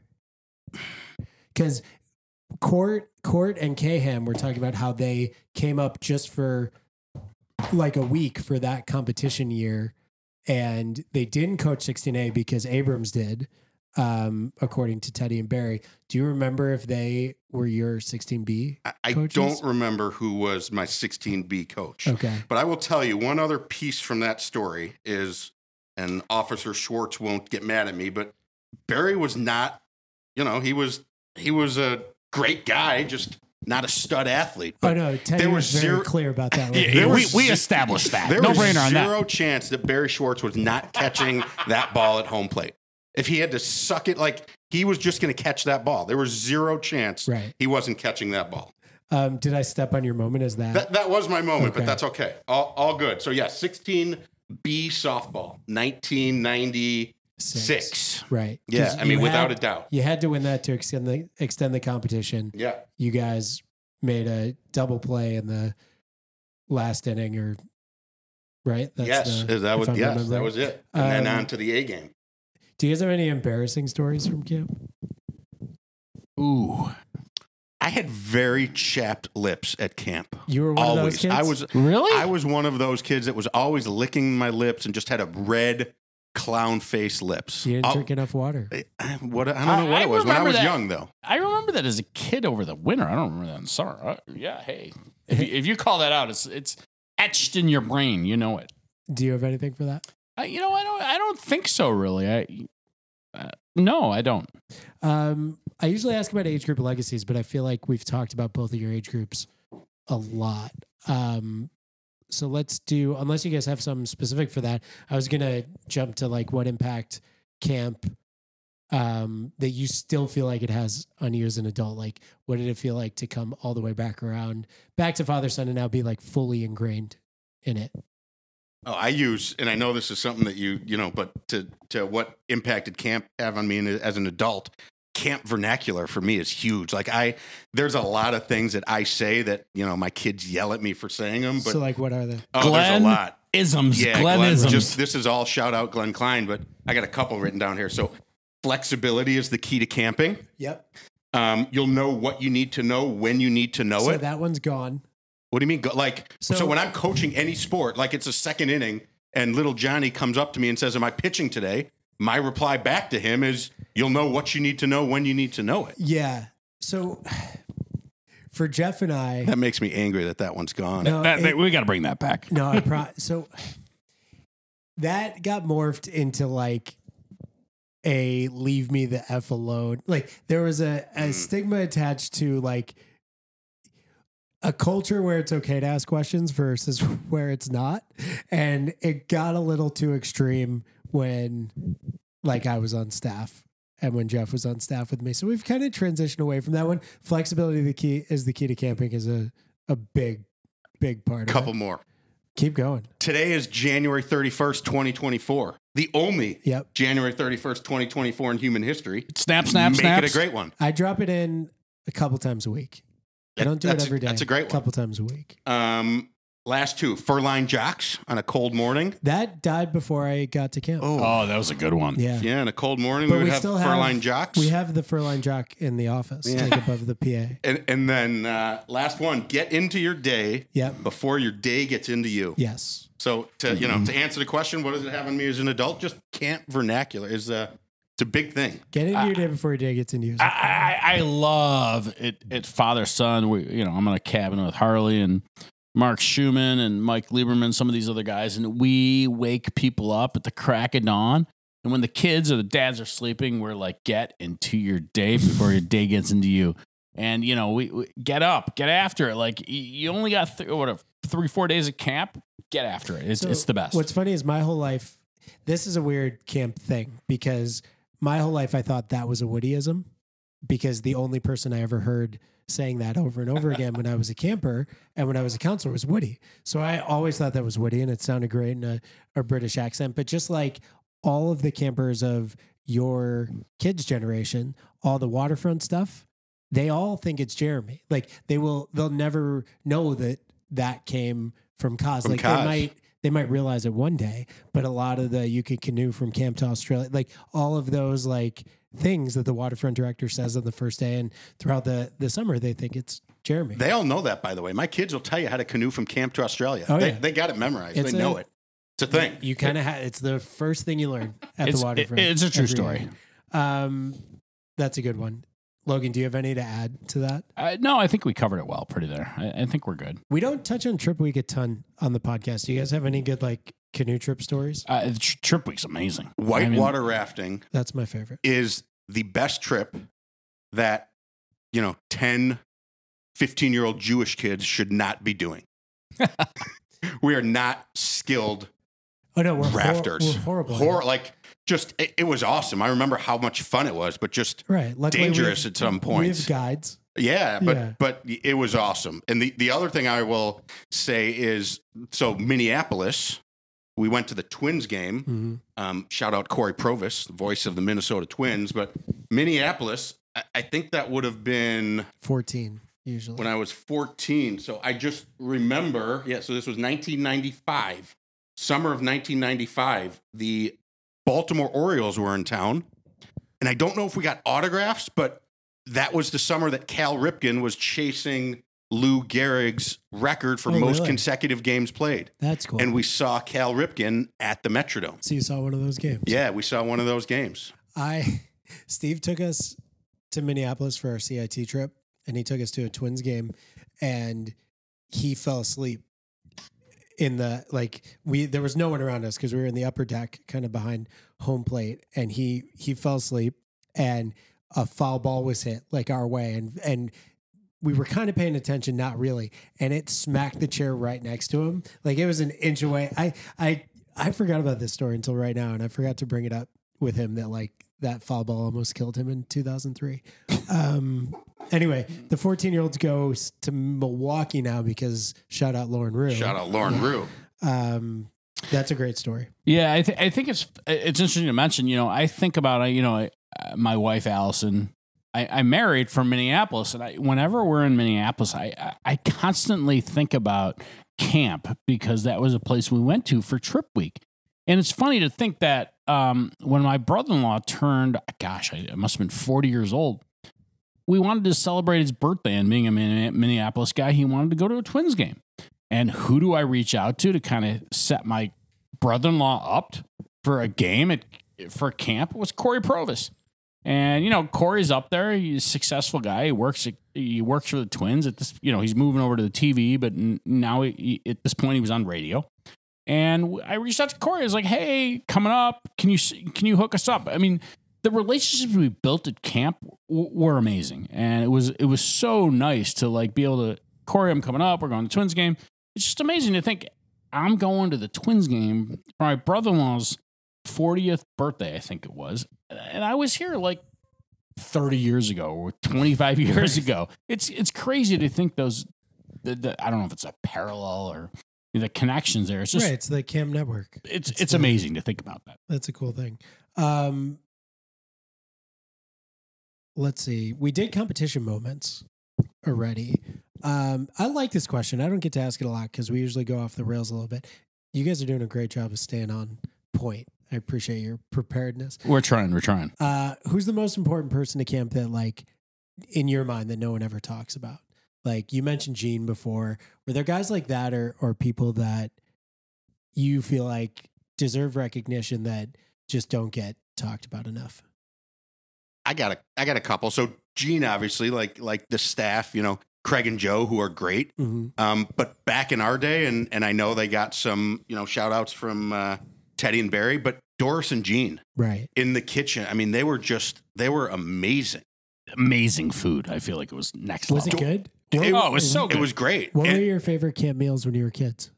S1: Because Court, Court, and Caham were talking about how they came up just for like a week for that competition year, and they didn't coach sixteen A because Abrams did, um, according to Teddy and Barry. Do you remember if they were your sixteen B?
S3: I, I
S1: Coaches?
S3: don't remember who was my sixteen B coach.
S1: Okay.
S3: But I will tell you one other piece from that story is, and Officer Schwartz won't get mad at me, but Barry was not, you know, he was he was a great guy, just not a stud athlete.
S1: Oh
S3: But
S1: no, Teddy
S3: there
S1: was
S3: was
S1: very
S3: zero-
S1: clear about that.
S2: Yeah,
S3: There
S2: we,
S3: was
S2: we
S3: ze-
S2: established that.
S3: there
S2: No
S3: was
S2: brainer on that.
S3: zero chance that Barry Schwartz was not catching that ball at home plate. If he had to suck it, like he was just going to catch that ball. There was zero chance
S1: Right.
S3: he wasn't catching that ball.
S1: Um, did I step on your moment as that?
S3: That that was my moment,
S1: Okay.
S3: but that's okay. All, all good. So yeah, sixteen B softball, nineteen ninety-six.
S1: Right.
S3: Yeah,
S1: 'Cause
S3: I mean,
S1: you
S3: without
S1: had-
S3: a doubt.
S1: You had to win that to extend the extend the competition.
S3: Yeah.
S1: You guys made a double play in the last inning, or right?
S3: yes,
S1: the-
S3: that
S1: if
S3: was
S1: I'm
S3: yes, that
S1: remembering.
S3: was it. And then
S1: Um,
S3: on to the A game.
S1: Do you guys have any embarrassing stories from camp?
S2: Ooh.
S3: I had very chapped lips at camp.
S1: You were one of those
S3: Always.
S1: kids.
S3: I was
S2: Really?
S3: I was one of those kids that was always licking my lips and just had a red clown face lips.
S1: You didn't
S3: Oh,
S1: drink enough water.
S3: I, what, I don't know what
S2: I
S3: it was when I
S2: remember
S3: was
S2: that.
S3: young though.
S2: I remember that as a kid over the winter. I don't remember that in summer. Uh, yeah, hey. If you, if you call that out, it's it's etched in your brain. You know it.
S1: Do you have anything for that?
S2: I, you know, I don't. I don't think so. Really. I. Uh, no, I don't.
S1: Um, I usually ask about age group legacies, but I feel like we've talked about both of your age groups a lot. Um, so let's do, unless you guys have something specific for that, I was going to jump to like what impact camp um, that you still feel like it has on you as an adult. Like, what did it feel like to come all the way back around, back to father son, and now be like fully ingrained in it?
S3: Oh, I use, and I know this is something that you, you know, but to to what impact did camp have on me as an adult? Camp vernacular for me is huge. Like I, there's a lot of things that I say that you know my kids yell at me for saying them. But
S1: so like, what are they?
S3: oh, there's
S2: Glenn
S3: a lot.
S2: Isms.
S3: Yeah,
S2: Glenn,
S3: Glenn,
S2: isms.
S3: just this is all shout out Glenn Klein, but I got a couple written down here. So flexibility is the key to camping.
S1: Yep.
S3: Um, you'll know what you need to know when you need to know
S1: So
S3: it.
S1: that one's gone.
S3: What do you mean? Go, like, so,
S1: So-
S3: when I'm coaching any sport, like it's a second inning and little Johnny comes up to me and says, am I pitching today? My reply back to him is, you'll know what you need to know when you need to know it.
S1: Yeah. So for Jeff and I,
S3: That makes me angry that that one's gone.
S1: no,
S2: That-
S1: it-
S2: that- we got to bring that back.
S1: no, I pro- so that got morphed into like a leave me the F alone. Like there was a, a stigma attached to like a culture where it's okay to ask questions versus where it's not. And it got a little too extreme when like I was on staff and when Jeff was on staff with me. So we've kind of transitioned away from that one. Flexibility the key is the key to camping is a, a big, big part
S3: Couple
S1: of it.
S3: more.
S1: Keep going.
S3: Today is January thirty-first, twenty twenty-four. The only
S1: Yep.
S3: January thirty-first, twenty twenty-four in human history.
S2: Snap, snap,
S3: Make
S2: snap.
S3: it a great one.
S1: I drop it in a couple times a week. I don't do
S3: That's
S1: it
S3: a-
S1: every day.
S3: that's a great
S1: A
S3: one.
S1: couple times a week.
S3: Um, last two, Furline Jocks on a cold morning.
S1: That died before I got to camp.
S2: Oh, that was a good one.
S1: yeah.
S3: Yeah, on a cold morning,
S1: But
S3: we would
S1: we
S3: have
S1: still have-
S3: Furline Jocks.
S1: We have the Furline Jock in the office,
S3: Yeah.
S1: like above the P A.
S3: and, and then uh, last one, get into your day
S1: Yep.
S3: before your day gets into you.
S1: Yes.
S3: So to you know to answer the question, what does it have on me as an adult? Just camp vernacular is a it's a big thing.
S1: Get into your day before your day gets into you.
S2: I, I, I love it. It father son. We, you know, I'm in a cabin with Harley and Mark Schumann and Mike Lieberman, some of these other guys, and we wake people up at the crack of dawn. And when the kids or the dads are sleeping, we're like, get into your day before your day gets into you. And you know, we, we get up, get after it. Like y- you only got th- what three, four days of camp. Get after it. It's
S1: So
S2: it's the best.
S1: What's funny is my whole life, this is a weird camp thing because my whole life I thought that was a Woodyism because the only person I ever heard saying that over and over again when I was a camper and when I was a counselor was Woody. So I always thought that was Woody and it sounded great in a, a British accent. But just like all of the campers of your kids' generation, all the waterfront stuff, they all think it's Jeremy. Like they will, they'll never know that that came from Kaz.
S3: From
S1: Like
S3: Kaz.
S1: they might, they might realize it one day, but a lot of the you can canoe from camp to Australia, like all of those like things that the waterfront director says on the first day and throughout the, the summer, they think it's Jeremy.
S3: They all know that, by the way. My kids will tell you how to canoe from camp to Australia.
S1: Oh,
S3: they,
S1: yeah.
S3: they got it memorized.
S1: It's
S3: they
S1: a-
S3: know it. It's a thing.
S1: You kind of have, it's the first thing you learn at
S2: It's-
S1: the waterfront.
S2: it- it's a true
S1: every
S2: story.
S1: year. Um, that's a good one. Logan, do you have any to add to that?
S2: Uh, no, I think we covered it well, pretty there. I, I think we're good.
S1: We don't touch on Trip Week a ton on the podcast. Do you guys have any good like canoe trip stories?
S2: Uh, the tr- trip week's amazing. I mean,
S3: Whitewater rafting
S1: That's my favorite.
S3: is the best trip that, you know, ten, fifteen year old Jewish kids should not be doing. We are not skilled
S1: Oh no, we're hor-
S3: rafters.
S1: we're horrible. at
S3: Hor-
S1: it.
S3: like, just, it, it was awesome. I remember how much fun it was, but just
S1: Right. Luckily, we
S3: dangerous
S1: have-
S3: at some
S1: We
S3: points.
S1: have guides.
S3: Yeah, but
S1: Yeah.
S3: but it was awesome. And the, the other thing I will say is, so Minneapolis, we went to the Twins game.
S1: Mhm.
S3: Um, shout out Corey Provis, the voice of the Minnesota Twins. But Minneapolis, I, I think that would have been
S1: fourteen usually.
S3: when I was fourteen. So I just remember, yeah, so this was nineteen ninety-five, summer of nineteen ninety-five. The Baltimore Orioles were in town. And I don't know if we got autographs, but that was the summer that Cal Ripken was chasing Lou Gehrig's record for
S1: Oh,
S3: most
S1: really?
S3: consecutive games played.
S1: That's cool.
S3: And we saw Cal Ripken at the Metrodome.
S1: so you saw one of those games.
S3: Yeah, we saw one of those games.
S1: I Steve took us to Minneapolis for our C I T trip, and he took us to a Twins game, and he fell asleep in the like we there was no one around us because we were in the upper deck, kind of behind home plate, and he he fell asleep, and a foul ball was hit like our way, and and. We were kind of paying attention, not really, and it smacked the chair right next to him. Like it was an inch away. I I I forgot about this story until right now, and I forgot to bring it up with him that like that foul ball almost killed him in two thousand three. Um, anyway, the fourteen year olds go s- to Milwaukee now because shout out Lauren Rue.
S3: Shout out Lauren Rue.
S1: Um, that's a great story.
S2: Yeah, I, th- I think it's it's interesting to mention. You know, I think about you know I, uh, my wife Allison. I, I married from Minneapolis, and I, whenever we're in Minneapolis, I, I I constantly think about camp because that was a place we went to for trip week. And it's funny to think that um, when my brother-in-law turned, gosh, I, I must have been forty years old, we wanted to celebrate his birthday, and being a Min- Minneapolis guy, he wanted to go to a Twins game. And who do I reach out to to kind of set my brother-in-law up for a game at for camp? It was Corey Provis. And, you know, Corey's up there. He's a successful guy. He works he works for the Twins. At this, you know, he's moving over to the T V, but now he, at this point he was on radio. And I reached out to Corey. I was like, hey, coming up, can you can you hook us up? I mean, the relationships we built at camp w- were amazing. And it was it was so nice to like be able to, Corey, I'm coming up. We're going to the Twins game. It's just amazing to think I'm going to the Twins game for my brother-in-law's fortieth birthday, I think it was. And I was here like thirty years ago or twenty-five years ago. It's it's crazy to think those, the, the, I don't know if it's a parallel or the connections there. It's just,
S1: right, it's the Cam Network.
S2: It's it's,
S1: it's
S2: amazing the, to think about that.
S1: That's a cool thing. Um, let's see. We did competition moments already. Um, I like this question. I don't get to ask it a lot because we usually go off the rails a little bit. You guys are doing a great job of staying on point. I appreciate your preparedness.
S2: We're trying. We're trying.
S1: Uh, who's the most important person to camp that, like, in your mind, that no one ever talks about? Like, you mentioned Gene before. Were there guys like that or or people that you feel like deserve recognition that just don't get talked about enough?
S3: I got a I got a couple. So Gene, obviously, like like the staff, you know, Craig and Joe, who are great.
S1: Mm-hmm.
S3: Um, but back in our day, and and I know they got some, you know, shout outs from uh, Teddy and Barry, but Doris and Gene,
S1: right,
S3: in the kitchen. I mean, they were just they were amazing.
S2: Amazing food. I feel like it was next
S1: was
S2: level.
S1: it good?
S3: It,
S2: oh, it was so good.
S3: It was great.
S1: What
S3: And
S1: were your favorite camp meals when you were kids?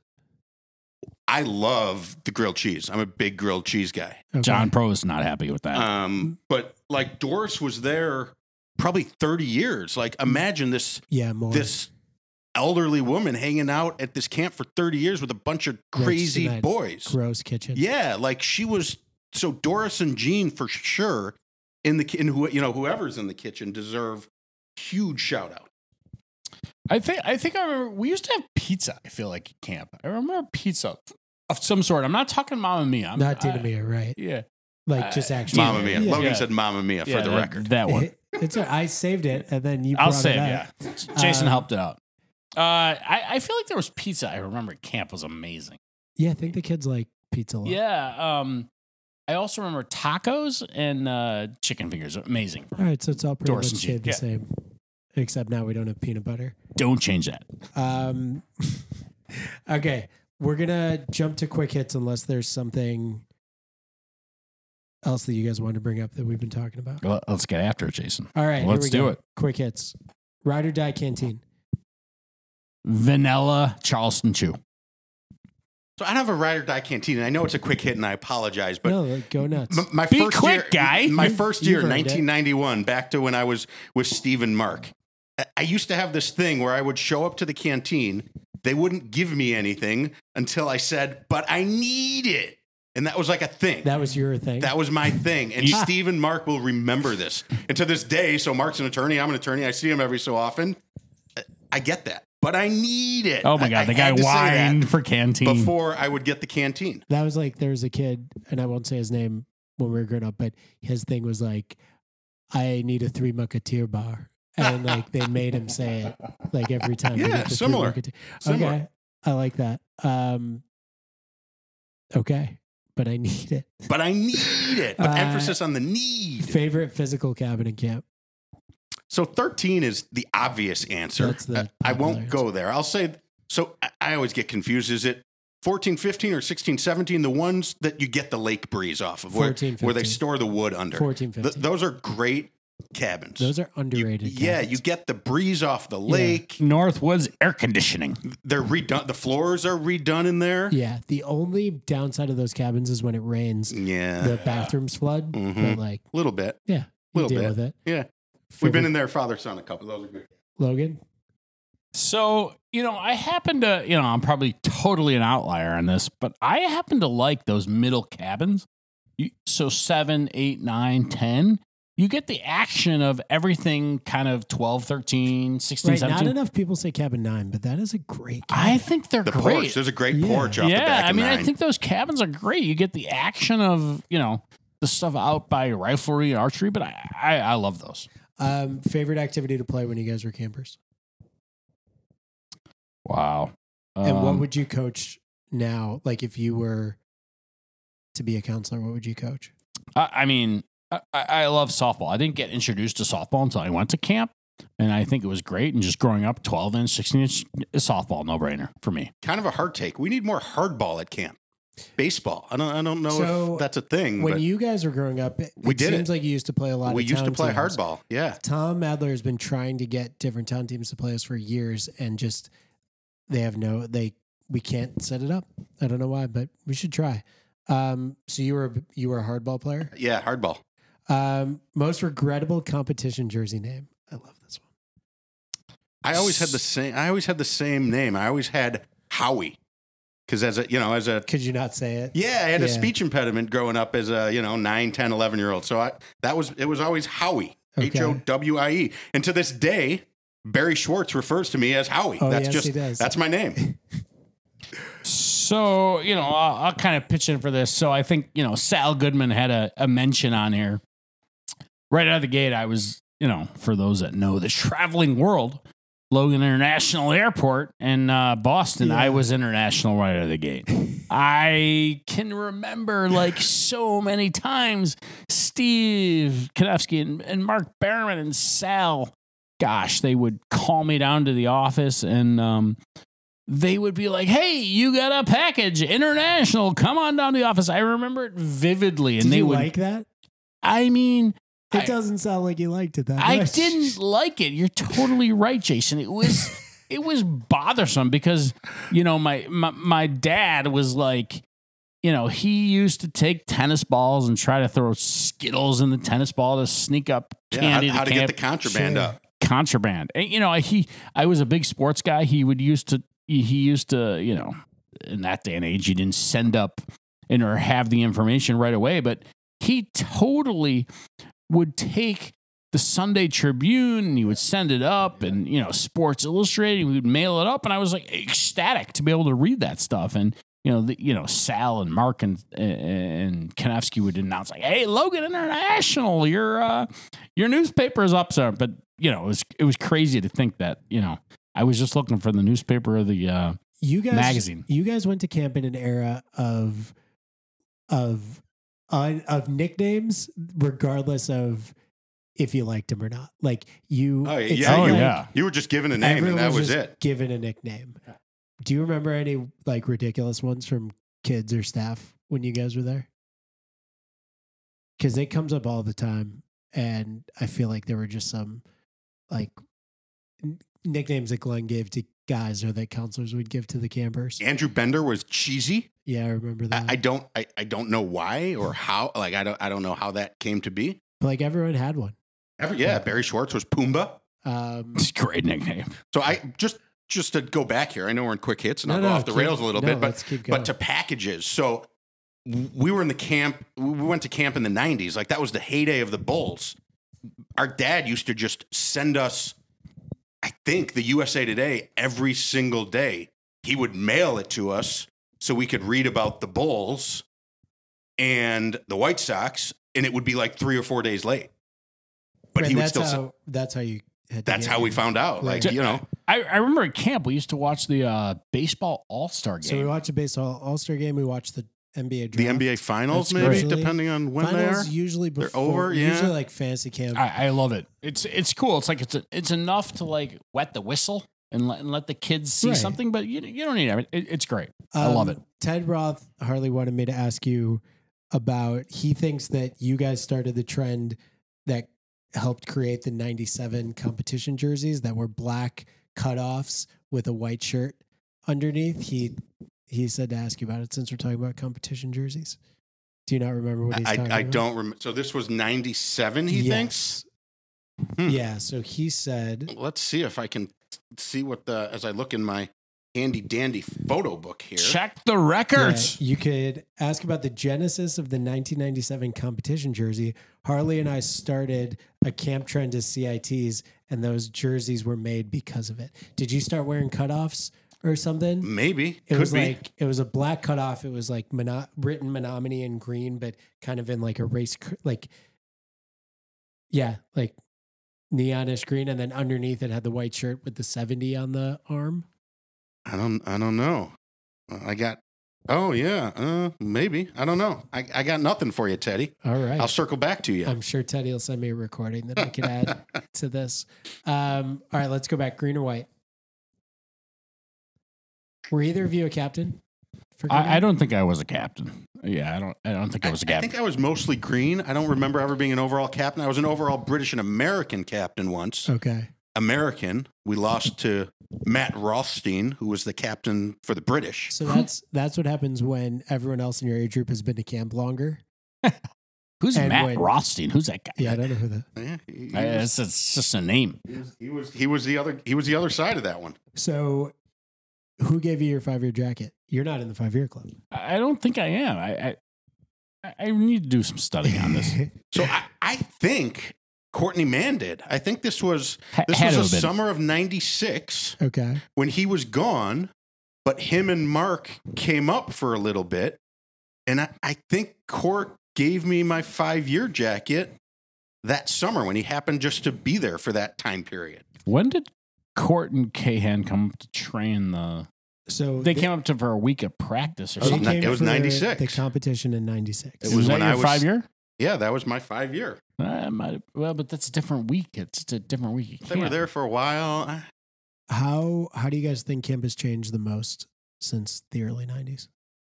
S3: I love the grilled cheese. I'm a big grilled cheese guy.
S1: Okay.
S2: John Pro is not happy with that.
S3: Um, but like Doris was there probably thirty years. Like imagine this
S1: yeah, more.
S3: this elderly woman hanging out at this camp for thirty years with a bunch of crazy
S1: Next to that
S3: boys.
S1: gross kitchen.
S3: Yeah, like she was. So Doris and Gene for sure in the in who you know whoever's in the kitchen deserve huge shout out.
S2: I think I think I remember we used to have pizza. I feel like at camp. I remember pizza of some sort. I'm not talking Mamma Mia. I'm,
S1: Not Dina
S2: I-
S1: Mia, right?
S2: Yeah,
S1: Like just
S2: Uh,
S1: actually.
S3: Mamma Mia.
S1: Yeah.
S3: Logan
S2: Yeah.
S3: said Mamma Mia for
S2: Yeah,
S3: the
S2: that,
S3: record.
S2: That one.
S1: It's a, I saved it and then you.
S2: I'll
S1: brought
S2: save.
S1: it
S2: Yeah,
S1: up.
S2: Jason
S1: Um,
S2: helped it out. Uh, I I feel like there was pizza. I remember at camp was amazing.
S1: Yeah, I think the kids like pizza a lot.
S2: Yeah. Um, I also remember tacos and uh, chicken fingers. Amazing.
S1: All right, so it's all pretty
S2: Doris
S1: much
S2: and
S1: stayed
S2: Gene.
S1: the
S2: Yeah.
S1: same, except now we don't have peanut butter.
S2: Don't change that.
S1: Um, okay, we're gonna jump to quick hits unless there's something else that you guys want to bring up that we've been talking about.
S2: Well, let's get after it, Jason.
S1: All right,
S2: Let's
S1: here we
S2: do
S1: go.
S2: it.
S1: Quick hits. Ride or die canteen.
S2: Vanilla Charleston Chew.
S3: So I have a ride or die canteen, and I know it's a quick hit, and I apologize, but
S1: no, like, go nuts.
S3: m- my
S2: Be
S3: first
S2: quick,
S3: year,
S2: guy.
S3: my
S1: You've-
S3: first
S1: you've
S3: year,
S1: earned it.
S3: nineteen ninety-one, back to when I was with Steve and Mark. I- I used to have this thing where I would show up to the canteen. They wouldn't give me anything until I said, "But I need it," and that was like a thing.
S1: that was your thing.
S3: That was my thing. And
S2: Yeah.
S3: Steve and Mark will remember this. And to this day, so Mark's an attorney, I'm an attorney, I see him every so often. I get that. But I need it.
S2: Oh my
S3: I-
S2: God,
S3: I
S2: the guy
S3: had to say that
S2: whined for canteen.
S3: before I would get the canteen.
S1: That was like there was a kid, and I won't say his name when we were growing up, but his thing was like, "I need a Three Musketeer bar," and like they made him say it like every time. to
S3: Yeah,
S1: get the Three
S3: similar.
S1: Musketeer-
S3: Similar.
S1: Okay, I like that. Um, okay, but I need it.
S3: But I need it. But
S1: Uh,
S3: emphasis on the need.
S1: Favorite physical cabin in camp.
S3: So thirteen is the obvious answer.
S1: That's the
S3: Uh, I won't
S1: popular
S3: go there. I'll say, so I- I always get confused. Is it fourteen, fifteen, or sixteen, seventeen? The ones that you get the lake breeze off of, where,
S1: fourteen,
S3: where they
S1: fifteen.
S3: store the wood under.
S1: fourteen,
S3: Th-
S1: fifteen.
S3: those are great cabins.
S1: Those are
S3: You-
S1: underrated.
S3: yeah,
S1: cabins.
S3: you get the breeze off the lake.
S2: Northwoods air conditioning.
S3: They're redone. The floors are redone in there.
S1: Yeah, the only downside of those cabins is when it rains,
S3: Yeah,
S1: the bathrooms flood.
S3: Mhm.
S1: But like,
S3: a little bit.
S1: yeah, you
S3: Little
S1: deal
S3: bit.
S1: with it.
S3: Yeah, we've been
S1: Favorite-
S3: in there, father son, a couple. Those are good.
S1: Logan.
S2: So, you know, I happen to, you know, I'm probably totally an outlier on this, but I happen to like those middle cabins. You, so seven, eight, nine, ten. You get the action of everything kind of twelve, thirteen, sixteen,
S1: Right, not
S2: seventeen.
S1: enough people say cabin nine, but that is a great cabin.
S2: I think they're
S3: The
S2: great.
S3: porch. There's a great
S1: Yeah.
S3: porch off the
S2: Yeah,
S3: back of
S2: I mean,
S3: nine.
S2: I think those cabins are great. You get the action of, you know, the stuff out by riflery and archery, but I, I, I love those.
S1: Um, favorite activity to play when you guys were campers?
S2: Wow.
S1: And what
S2: Um,
S1: would you coach now? Like if you were to be a counselor, what would you coach?
S2: I, I mean, I, I love softball. I didn't get introduced to softball until I went to camp, and I think it was great. And just growing up, twelve inch, sixteen inch softball, no brainer for me.
S3: Kind of a hard take. We need more hardball at camp. Baseball. I don't. I don't know
S1: So,
S3: if that's a thing.
S1: When
S3: but
S1: you guys were growing up, it,
S3: We
S1: it
S3: did
S1: seems
S3: it.
S1: like you used to play a lot
S3: we
S1: of
S3: used to
S1: town
S3: play
S1: teams.
S3: hardball. Yeah.
S1: Tom Adler has been trying to get different town teams to play us for years, and just they have no they we can't set it up. I don't know why, but we should try. Um, so you were you were a hardball player.
S3: Yeah. Hardball.
S1: Um, most regrettable competition jersey name. I love this one.
S3: I always had the same. I always had the same name. I always had Howie, because as a you know as a
S1: Could you not say it?
S3: yeah, I had a
S1: Yeah.
S3: speech impediment growing up as a you know nine, ten, eleven year old. So I that was it was always Howie.
S1: Okay.
S3: H O W I E. And to this day, Barry Schwartz refers to me as Howie.
S1: Oh,
S3: that's
S1: yes,
S3: just
S1: he does.
S3: that's my name.
S2: So, you know, I'll, I'll kind of pitch in for this. So I think, you know, Sal Goodman had a, a mention on here. Right out of the gate, I was, you know, for those that know the traveling world, Logan International Airport in uh, Boston,
S1: Yeah.
S2: I was international right out of the gate. I can remember like so many times Steve Konevsky and, and Mark Behrman and Sal, gosh, they would call me down to the office and um, they would be like, hey, you got a package, international, come on down to the office. I remember it vividly. And
S1: Did
S2: they
S1: you
S2: would,
S1: like that?
S2: I mean,
S1: It
S2: I-
S1: doesn't sound like you liked it that
S2: I
S1: much.
S2: didn't like it. You're totally right, Jason. It was it was bothersome because, you know, my, my my dad was like, you know, he used to take tennis balls and try to throw Skittles in the tennis ball to sneak up
S3: Yeah,
S2: candy
S3: how, how to
S2: camp.
S3: get the contraband
S1: Sure.
S3: up.
S2: Contraband. And, you know, he I was a big sports guy. He would used to he he used to, you know, in that day and age, you didn't send up and or have the information right away, but he totally would take the Sunday Tribune and he would send it up, and, you know, Sports Illustrated, we would mail it up, and I was like ecstatic to be able to read that stuff. And, you know, the, you know, Sal and Mark and and Konevsky would announce like, "Hey, Logan International, your uh, your newspaper is up, sir." But, you know, it was it was crazy to think that, you know, I was just looking for the newspaper or the uh,
S1: You guys,
S2: magazine.
S1: You guys went to camp in an era of of uh, of nicknames, regardless of if you liked them or not. Like you,
S3: Oh, yeah.
S1: it
S3: yeah,
S1: seemed
S3: you,
S1: like
S2: yeah.
S3: you were just given a name
S1: everyone
S3: and that was
S1: just
S3: it.
S1: given a nickname. Do you remember any like ridiculous ones from kids or staff when you guys were there? Because it comes up all the time, and I feel like there were just some like n- nicknames that Glenn gave to guys or that counselors would give to the campers.
S3: Andrew Bender was cheesy.
S1: Yeah, I remember
S3: I,
S1: that.
S3: I don't I, I don't know why or how. Like I don't I don't know how that came to be.
S1: But, like everyone had one.
S3: Ever, yeah, Barry Schwartz was Pumbaa.
S1: Um,
S2: It's a great nickname.
S3: So I just just to go back here. I know we're in quick hits and I'll
S1: no,
S3: go
S1: no,
S3: off the
S1: keep-
S3: rails a little
S1: no,
S3: bit, but
S1: let's keep going.
S3: but to packages. So we were in the camp. We went to camp in the nineties. Like that was the heyday of the Bulls. Our dad used to just send us, I think, the U S A Today every single day. He would mail it to us so we could read about the Bulls and the White Sox, and it would be like three or four days late. But
S1: and
S3: he would
S1: that's
S3: still.
S1: how,
S3: Send,
S1: that's how you. Had to
S3: that's
S1: get
S3: how we
S1: it.
S3: found out. Like
S1: Right.
S3: you know,
S2: I, I remember at camp we used to watch the uh, baseball All Star
S1: So we
S2: game.
S1: watched the baseball All Star game. We watched the N B A draft.
S3: the N B A finals,
S1: That's
S3: maybe
S1: usually-
S3: depending on when
S1: finals
S3: they are.
S1: usually
S3: They're
S1: before.
S3: over, yeah.
S1: Usually like fantasy camp.
S2: I, I love it. It's it's cool. It's like it's a, it's enough to like wet the whistle and let, and let the kids see
S1: Right.
S2: something, but you you don't need it. it it's great. I love
S1: Um,
S2: it.
S1: Ted Roth Harley wanted me to ask you about. He thinks that you guys started the trend that helped create the ninety-seven competition jerseys that were black cutoffs with a white shirt underneath. He he said to ask you about it since we're talking about competition jerseys. Do you not remember what he's
S3: I,
S1: talking
S3: I
S1: about?
S3: don't remember. So this was ninety-seven, he thinks?
S1: Yes.
S3: Hmm.
S1: Yeah. So he said,
S3: Let's see if I can see what the, as I look in my handy dandy photo book here.
S2: Check the records.
S1: yeah, you could ask about the genesis of the nineteen ninety-seven competition jersey. Harley and I started a camp trend as C I Ts, and those jerseys were made because of it. Did you start wearing cutoffs or something?
S3: Maybe.
S1: It
S3: Could
S1: was
S3: be.
S1: like it was a black cutoff. It was like mono- written Menominee in green, but kind of in like a race, cr- like yeah, like neonish green, and then underneath it had the white shirt with the seventy on the arm.
S3: I don't. I don't know. I got. Oh yeah. Uh, maybe. I don't know. I, I got nothing for you, Teddy.
S1: All right.
S3: I'll circle back to you.
S1: I'm sure Teddy will send me a recording that I could add to this. Um, all right, let's go back. Green or white? Were either of you a captain? For
S2: I, I don't think I was a captain. Yeah, I don't. I don't think I was a
S3: I, I
S2: captain.
S3: think I was mostly green. I don't remember ever being an overall captain. I was an overall British and American captain once.
S1: Okay.
S3: American. We lost to Matt Rothstein, who was the captain for the British.
S1: So that's that's what happens when everyone else in your age group has been to camp longer.
S2: Who's
S1: And
S2: Matt
S1: when-
S2: Rothstein? Who's that guy?
S1: Yeah, I don't know who that.
S3: Yeah, he, he
S2: I-
S3: was,
S2: it's, it's just a name.
S3: he was he was he was the other he was the other side of that one.
S1: So, who gave you your five year jacket? You're not in the five year club.
S2: I I don't think I am. I I, I need to do some studying on this.
S3: So I, I think Courtney Mann did. I think this was
S2: Ha-
S3: this
S2: had to
S3: was the
S2: have been.
S3: summer of ninety-six
S1: Okay.
S3: when he was gone, but him and Mark came up for a little bit. And I, I think Court gave me my five year jacket that summer when he happened just to be there for that time period.
S2: When did Court and Cahan come up to train the?
S1: So
S2: They came up to for a week of practice or
S3: It was
S2: something.
S3: ni- it was
S1: for
S3: ninety-six.
S1: The competition in ninety-six.
S3: It was
S2: that
S3: when
S2: your
S3: I was-
S2: five year.
S3: Yeah, that was my five year.
S2: Uh, might, well, but that's a different week. It's a different week. You
S3: They were
S2: can't.
S3: there for a while. I-
S1: How how do you guys think camp has changed the most since the early nineties?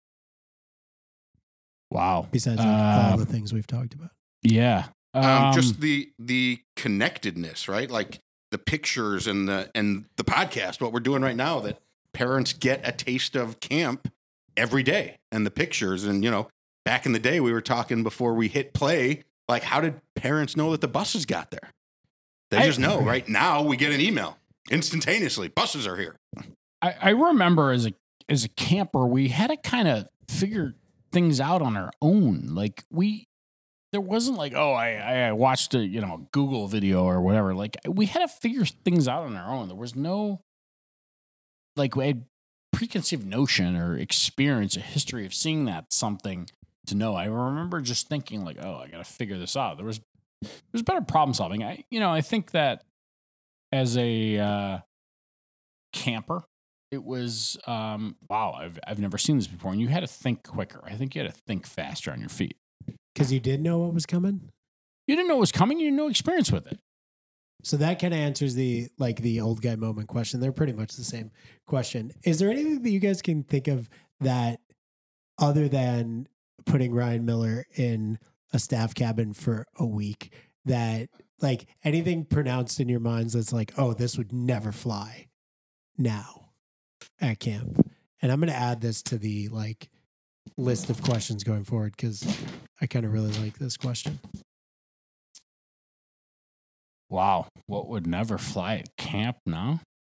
S2: Wow.
S1: Besides like,
S2: Uh,
S1: all the things we've talked about.
S2: Yeah.
S3: Um,
S2: Um,
S3: just the the connectedness, right? Like the pictures and the and the podcast. What we're doing right now, that parents get a taste of camp every day, and the pictures. And you know, back in the day, we were talking before we hit play. Like, how did parents know that the buses got there? They
S2: I-
S3: just know. Right now, we get an email instantaneously. Buses are here.
S2: I, I remember as a as a camper, we had to kind of figure things out on our own. Like we, there wasn't like, oh, I I watched a you know Google video or whatever. Like we had to figure things out on our own. There was no like we had preconceived notion or experience, a history of seeing that something to know. I remember just thinking like, oh, I got to figure this out. There was there's better problem solving. I you know I think that as a uh, camper. It was um, wow. I've I've never seen this before, and you had to think quicker. I think you had to think faster on your feet.
S1: Because you did know what was coming.
S2: You didn't know it was coming. You had no experience with it.
S1: So that kind of answers the like the old guy moment question. They're pretty much the same question. Is there anything that you guys can think of that other than putting Ryan Miller in a staff cabin for a week that like anything pronounced in your minds that's like, oh, this would never fly now at camp? And I'm going to add this to the like list of questions going forward because I kind of really like this question.
S2: Wow, what would never fly at camp now?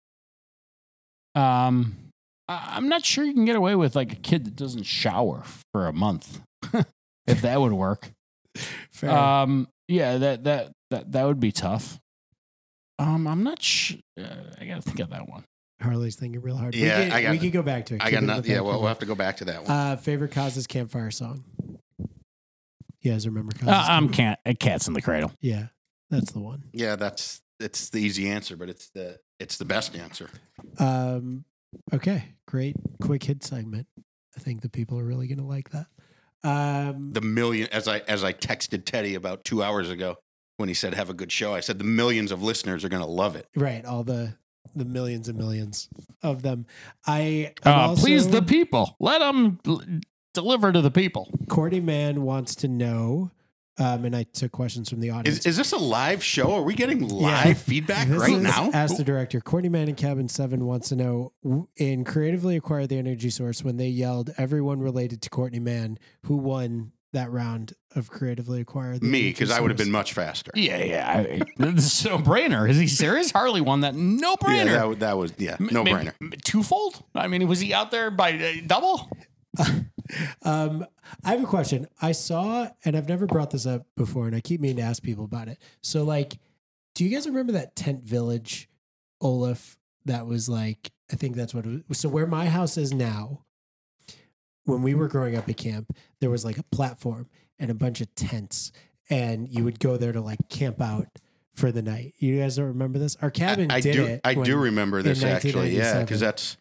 S2: Um, I- I'm not sure you can get away with like a kid that doesn't shower for a month, if that would work.
S1: Fair.
S2: Um, yeah, that that that that would be tough. Um, I'm not sure. Uh, I gotta think of that one.
S1: Harley's thinking real hard.
S3: Yeah,
S1: we could,
S3: I got-
S1: we could go back to it.
S3: I
S1: Keep
S3: got
S1: it in
S3: nothing.
S1: the
S3: Yeah,
S1: back
S3: well,
S1: of
S3: we'll
S1: it.
S3: have to go back to that one.
S1: Uh, favorite Causes campfire song. You guys remember Causes?
S2: Uh, I'm
S1: Campfire?
S2: cat. Cat's in the cradle.
S1: Yeah, that's the one.
S3: yeah, that's it's the easy answer, but it's the it's the best answer.
S1: Um, okay, great quick hit segment. I think the people are really going to like that. Um,
S3: The million, as I as I texted Teddy about two hours ago when he said have a good show, I said the millions of listeners are going to love it.
S1: right, all the the millions and millions of them. I I'm
S2: Uh,
S1: also-
S2: please the people. Let them l- deliver to the people.
S1: Courtney Mann wants to know, um, and I took questions from the audience.
S3: Is is this a live show? Are we getting live
S1: Yeah.
S3: feedback
S1: This
S3: right
S1: is
S3: now?
S1: Ask the director. Courtney Mann in Cabin seven wants to know, w- in Creatively Acquire the Energy Source, when they yelled everyone related to Courtney Mann, who won that round of Creatively Acquire the
S3: Me,
S1: Energy
S3: because I would have
S1: Source?
S3: been much faster.
S2: Yeah, yeah. I, this is no brainer. Is he serious? Harley won that. No
S3: Yeah,
S2: brainer.
S3: that, wa- that was yeah,
S2: M-
S3: no
S2: maybe
S3: brainer.
S2: Twofold? I mean, was he out there by uh, double?
S1: um, I have a question. I saw, and I've never brought this up before, and I keep meaning to ask people about it. So, like, do you guys remember that tent village, Olaf? That was like, I think that's what it was. So, where my house is now, when we were growing up at camp, there was like a platform and a bunch of tents, and you would go there to like camp out for the night. You guys don't remember this? Our cabin
S3: I
S1: did
S3: do
S1: it.
S3: I do
S1: when-
S3: remember this actually. Yeah,
S1: nineteen ninety-seven.
S3: because that's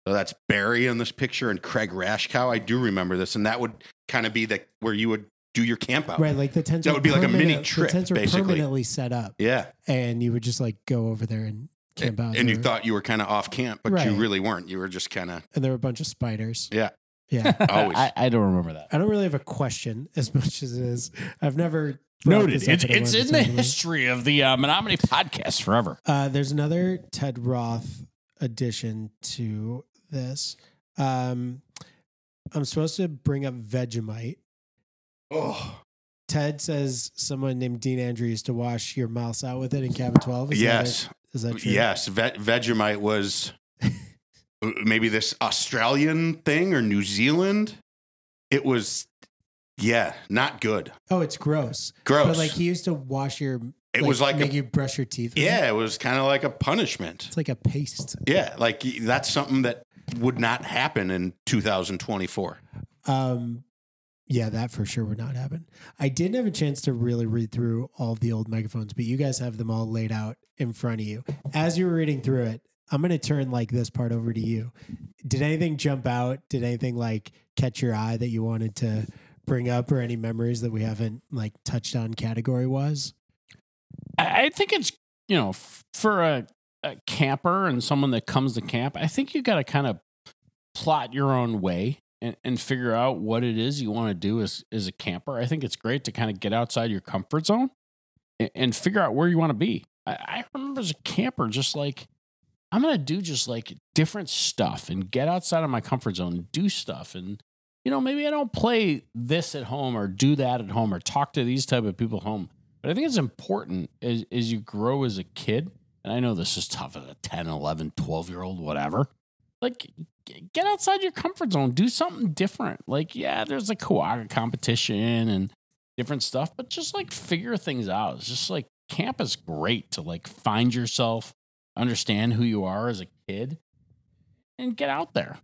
S3: So that's Barry in this picture and Craig Rashkow. I do remember this, and that would kind of be the where you would do your camp out.
S1: Right, like the tents
S3: That
S1: were
S3: would be like a mini
S1: permanent-
S3: trip,
S1: The tents were
S3: basically.
S1: permanently set up,
S3: Yeah,
S1: and you would just like go over there and camp out.
S3: and you
S1: there.
S3: thought you were kind of off camp, but
S1: Right.
S3: you really weren't. You were just kind of
S1: and there were a bunch of spiders.
S3: yeah.
S1: Yeah.
S3: Always.
S2: I, I don't remember that.
S1: I don't really have a question as much as it is. I've never brought
S2: Noted.
S1: this up,
S2: It's,
S1: and I
S2: it's
S1: wanted
S2: in
S1: to
S2: the
S1: talk about it.
S2: history of the uh, Menominee podcast forever.
S1: Uh, there's another Ted Roth addition to this. Um, I'm supposed to bring up Vegemite.
S3: Oh,
S1: Ted says someone named Dean Andrew used to wash your mouse out with it in cabin twelve. Is
S3: yes.
S1: That it? Is that true?
S3: Yes. Ve- Vegemite was maybe this Australian thing or New Zealand. It was, yeah, not good.
S1: Oh, it's gross.
S3: Gross.
S1: But like he used to wash your.
S3: It was like
S1: make
S3: a-
S1: you brush your teeth. with
S3: Yeah,
S1: it.
S3: it was kind of like a punishment.
S1: It's like a paste.
S3: Yeah, like that's something that would not happen in two thousand twenty-four.
S1: Um, yeah, that for sure would not happen. I didn't have a chance to really read through all of the old megaphones, but you guys have them all laid out in front of you. As you were reading through it, I'm going to turn like this part over to you. Did anything jump out? Did anything like catch your eye that you wanted to bring up, or any memories that we haven't like touched on category wise?
S2: I I think it's, you know, f- for a, a camper and someone that comes to camp, I think you got to kind of plot your own way and, and figure out what it is you want to do as, as a camper. I think it's great to kind of get outside your comfort zone and, and figure out where you want to be. I, I remember as a camper, just like, I'm going to do just like different stuff and get outside of my comfort zone and do stuff. And, you know, maybe I don't play this at home or do that at home or talk to these type of people at home. But I think it's important as, as you grow as a kid. And I know this is tough as a ten, eleven, twelve year old, whatever. Like, g- get outside your comfort zone. Do something different. Like, yeah, there's a Kawaga competition and different stuff, but just like figure things out. It's just like camp is great to like find yourself, understand who you are as a kid, and get out there.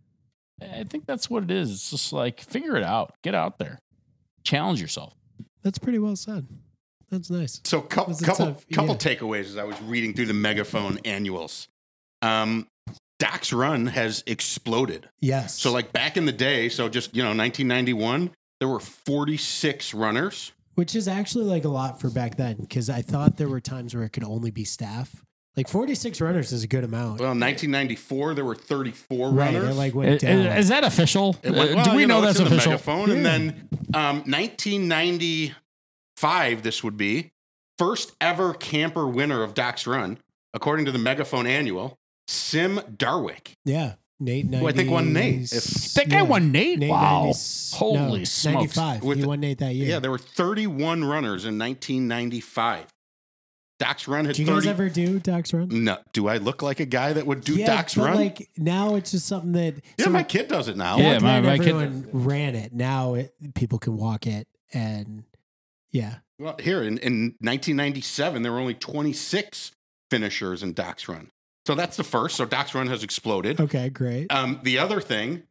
S2: I think that's what it is. It's just like figure it out. Get out there. Challenge yourself.
S1: That's pretty well said. That's nice.
S3: So couple
S1: Was it
S3: couple
S1: tough?
S3: couple
S1: Yeah.
S3: takeaways as I was reading through the Megaphone annuals. Um, Doc's Run has exploded.
S1: Yes.
S3: So like back in the day, so just you know, nineteen ninety-one, there were forty-six runners.
S1: Which is actually like a lot for back then, because I thought there were times where it could only be staff. Like forty-six runners is a good amount.
S3: Well, in nineteen ninety-four, there were thirty-four
S1: right.
S3: runners.
S1: They like went
S2: Is,
S1: down.
S2: is that official?
S3: It went-
S2: Uh,
S3: well,
S2: Do we
S3: you
S2: know,
S3: it's
S2: that's
S3: in the
S2: official?
S3: Megaphone. And
S1: Yeah.
S3: then um, nineteen ninety-five, this would be first ever camper winner of Doc's Run, according to the Megaphone Annual, Sim Darwick.
S1: yeah. Nate ninety.
S3: Who I think won Nate. If-
S2: That guy won Nate?
S1: Nate
S2: Wow.
S1: ninety,
S2: Holy
S1: no,
S2: smokes.
S1: ninety-five.
S3: With
S1: he
S3: the-
S1: won Nate that year.
S3: Yeah, there were thirty-one runners in nineteen ninety-five. Doc's Run had
S1: Do you guys
S3: thirty.
S1: ever do Doc's Run?
S3: No, do I look like a guy that would do
S1: yeah,
S3: Doc's
S1: but
S3: Run?
S1: like now it's just something that
S3: yeah,
S1: so
S3: my kid does it now.
S2: Yeah,
S1: back
S2: my-
S1: then
S2: my kid-
S1: everyone ran it. Now it, people can walk it, and yeah,
S3: Well, here in, in nineteen ninety-seven, there were only twenty-six finishers in Doc's Run. So that's the first. So Doc's Run has exploded.
S1: okay, great.
S3: Um, the other thing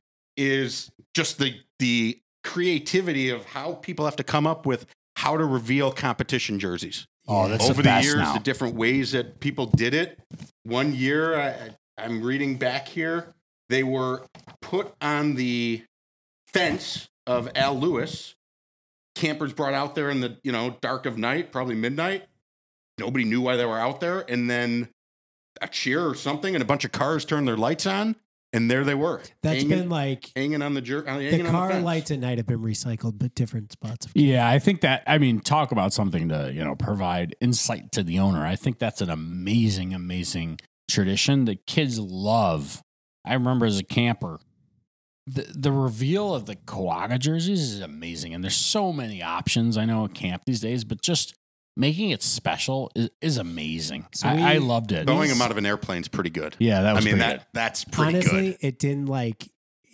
S3: is just the the creativity of how people have to come up with how to reveal competition jerseys.
S2: Oh,
S1: Yeah.
S2: that's
S3: Over
S2: the
S3: the
S2: best
S3: years,
S2: now.
S3: the different ways that people did it. One year, I, I'm reading back here, they were put on the fence of Al Lewis. Campers brought out there in the you know dark of night, probably midnight. Nobody knew why they were out there, and then a cheer or something, and a bunch of cars turned their lights on, and there they were.
S1: That's
S3: hanging,
S1: been like
S3: hanging on the jerk.
S1: the
S3: Hanging on
S1: car
S3: the fence.
S1: lights at night have been recycled, but different spots. Of
S2: Yeah, I think that, I mean, talk about something to, you know, provide insight to the owner. I think that's an amazing, amazing tradition that kids love. I remember as a camper, the, the reveal of the Kawaga jerseys is amazing. And there's so many options, I know, at camp these days, but just making it special is, is amazing.
S1: So
S2: I,
S1: we-
S2: I loved it.
S3: Throwing them out of an airplane is pretty good.
S2: Yeah, that
S3: I
S2: was
S3: mean
S2: pretty
S3: that
S2: good.
S3: that's pretty
S1: Honestly,
S3: good.
S1: it didn't like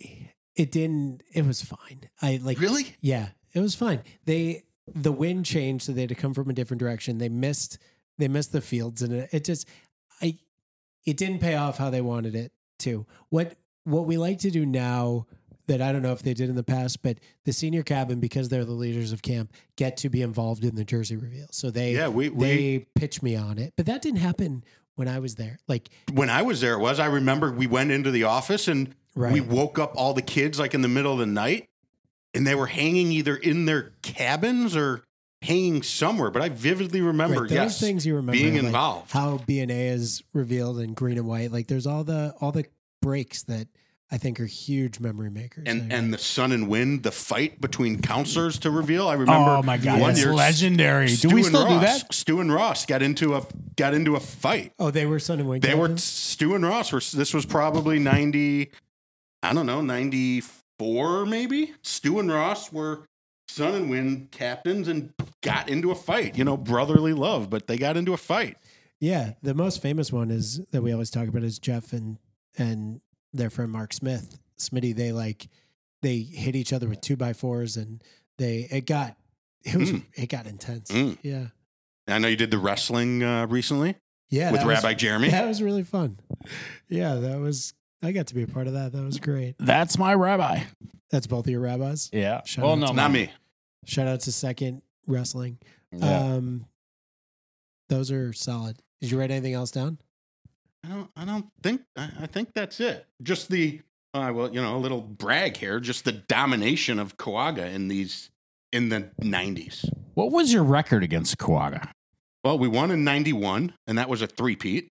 S1: it didn't it was fine. I like
S3: Really?
S1: yeah, it was fine. They the wind changed, so they had to come from a different direction. They missed they missed the fields, and it, it just I it didn't pay off how they wanted it to. What what we like to do now that I don't know if they did in the past, but the senior cabin, because they're the leaders of camp, get to be involved in the jersey reveal. So they
S3: Yeah, we we
S1: they pitch me on it, but that didn't happen when I was there. Like
S3: When I was there, it was. I remember we went into the office and
S1: Right.
S3: we woke up all the kids like in the middle of the night, and they were hanging either in their cabins or hanging somewhere. But I vividly remember,
S1: right, those
S3: yes,
S1: things you remember
S3: being
S1: like
S3: involved.
S1: how B N A is revealed in green and white. Like there's all the all the breaks that I think are huge memory makers.
S3: And
S1: I
S3: and the Sun and Wind, the fight between counselors to reveal. I remember.
S2: Oh my God,
S3: one
S2: that's
S3: year,
S2: legendary.
S3: Stu
S2: Do we
S3: and
S2: still do
S3: Ross-
S2: that?
S3: Stu and Ross got into a got into a fight.
S1: oh, they were Sun and Wind.
S3: They were
S1: captains?
S3: Stu and Ross were. This was probably ninety. I don't know, ninety four maybe. Stu and Ross were Sun and Wind captains and got into a fight. You know, brotherly love, but they got into a fight.
S1: Yeah, the most famous one is that we always talk about is Jeff and and their friend Mark Smith. Smitty, they like they hit each other with two by fours, and they it got it was
S3: Mm.
S1: it got intense.
S3: Mm.
S1: Yeah,
S3: I know you did the wrestling uh, recently
S1: yeah,
S3: with
S1: that was-
S3: Rabbi Jeremy.
S1: That was really fun. Yeah, that was. I got to be a part of that. That was great.
S2: That's my rabbi.
S1: That's both of your rabbis.
S2: Yeah.
S1: Shout
S2: well,
S1: out
S2: no,
S1: to-
S3: Not me.
S1: Shout out to Second Wrestling.
S2: Yeah.
S1: Um, those are solid. Did you write anything else down?
S3: I don't. I don't think. I, I think that's it. Just the. Uh, well, you know, a little brag here. Just the domination of Coaga in these in the nineties.
S2: What was your record against Coaga?
S3: Well, we won in ninety-one, and that was a three-peat.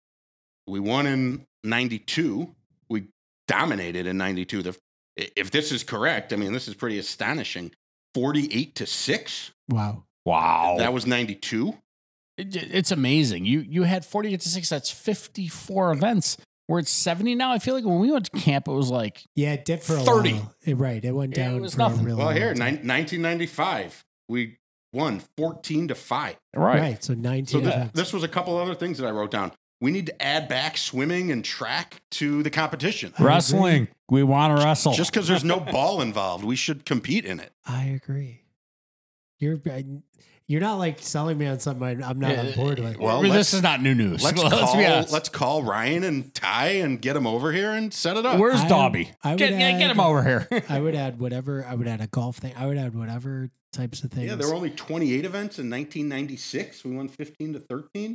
S3: We won in ninety-two. We dominated in ninety-two. The, if this is correct, I mean, this is pretty astonishing. forty-eight to six.
S1: Wow.
S2: Wow.
S3: That was ninety-two.
S2: It- it's amazing. You you had forty-eight to six. That's fifty-four events. We're at seventy now. I feel like when we went to camp, it was like,
S1: Yeah, it did for a
S2: thirty.
S1: while. It- right. It went
S2: Yeah, it
S1: down
S2: was
S1: for
S2: nothing.
S1: a really
S3: Well,
S1: long
S3: here,
S1: time.
S3: ni- nineteen ninety-five, we won fourteen to five.
S2: right.
S1: Right. So
S3: So
S1: nineteen
S3: th-
S1: events.
S3: this was a couple other things that I wrote down. We need to add back swimming and track to the competition.
S1: I
S2: Wrestling. We want to wrestle.
S3: Just because there's no ball involved, we should compete in it.
S1: I agree. You're I- you're not like selling me on something I- I'm not on board with.
S3: Well,
S2: this
S3: let's-
S2: is not new news.
S3: Let's
S2: Let's
S3: call
S2: be honest.
S3: let's call Ryan and Ty and get them over here and set it up.
S2: Where's
S1: I-
S2: Dobby?
S1: I would
S2: Get, get, get
S1: add-
S2: him over here.
S1: I would add whatever. I would add a golf thing. I would add whatever types of things.
S3: Yeah, there were only twenty-eight events in nineteen ninety-six. We won fifteen to thirteen.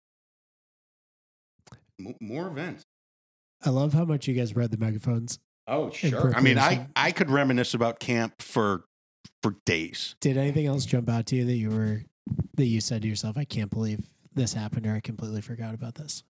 S3: M- more events.
S1: I love how much you guys read the megaphones.
S3: Oh, sure. I mean, I, I could reminisce about camp for for days.
S1: Did anything else jump out to you that you were that you said to yourself, "I can't believe this happened," or "I completely forgot about this"?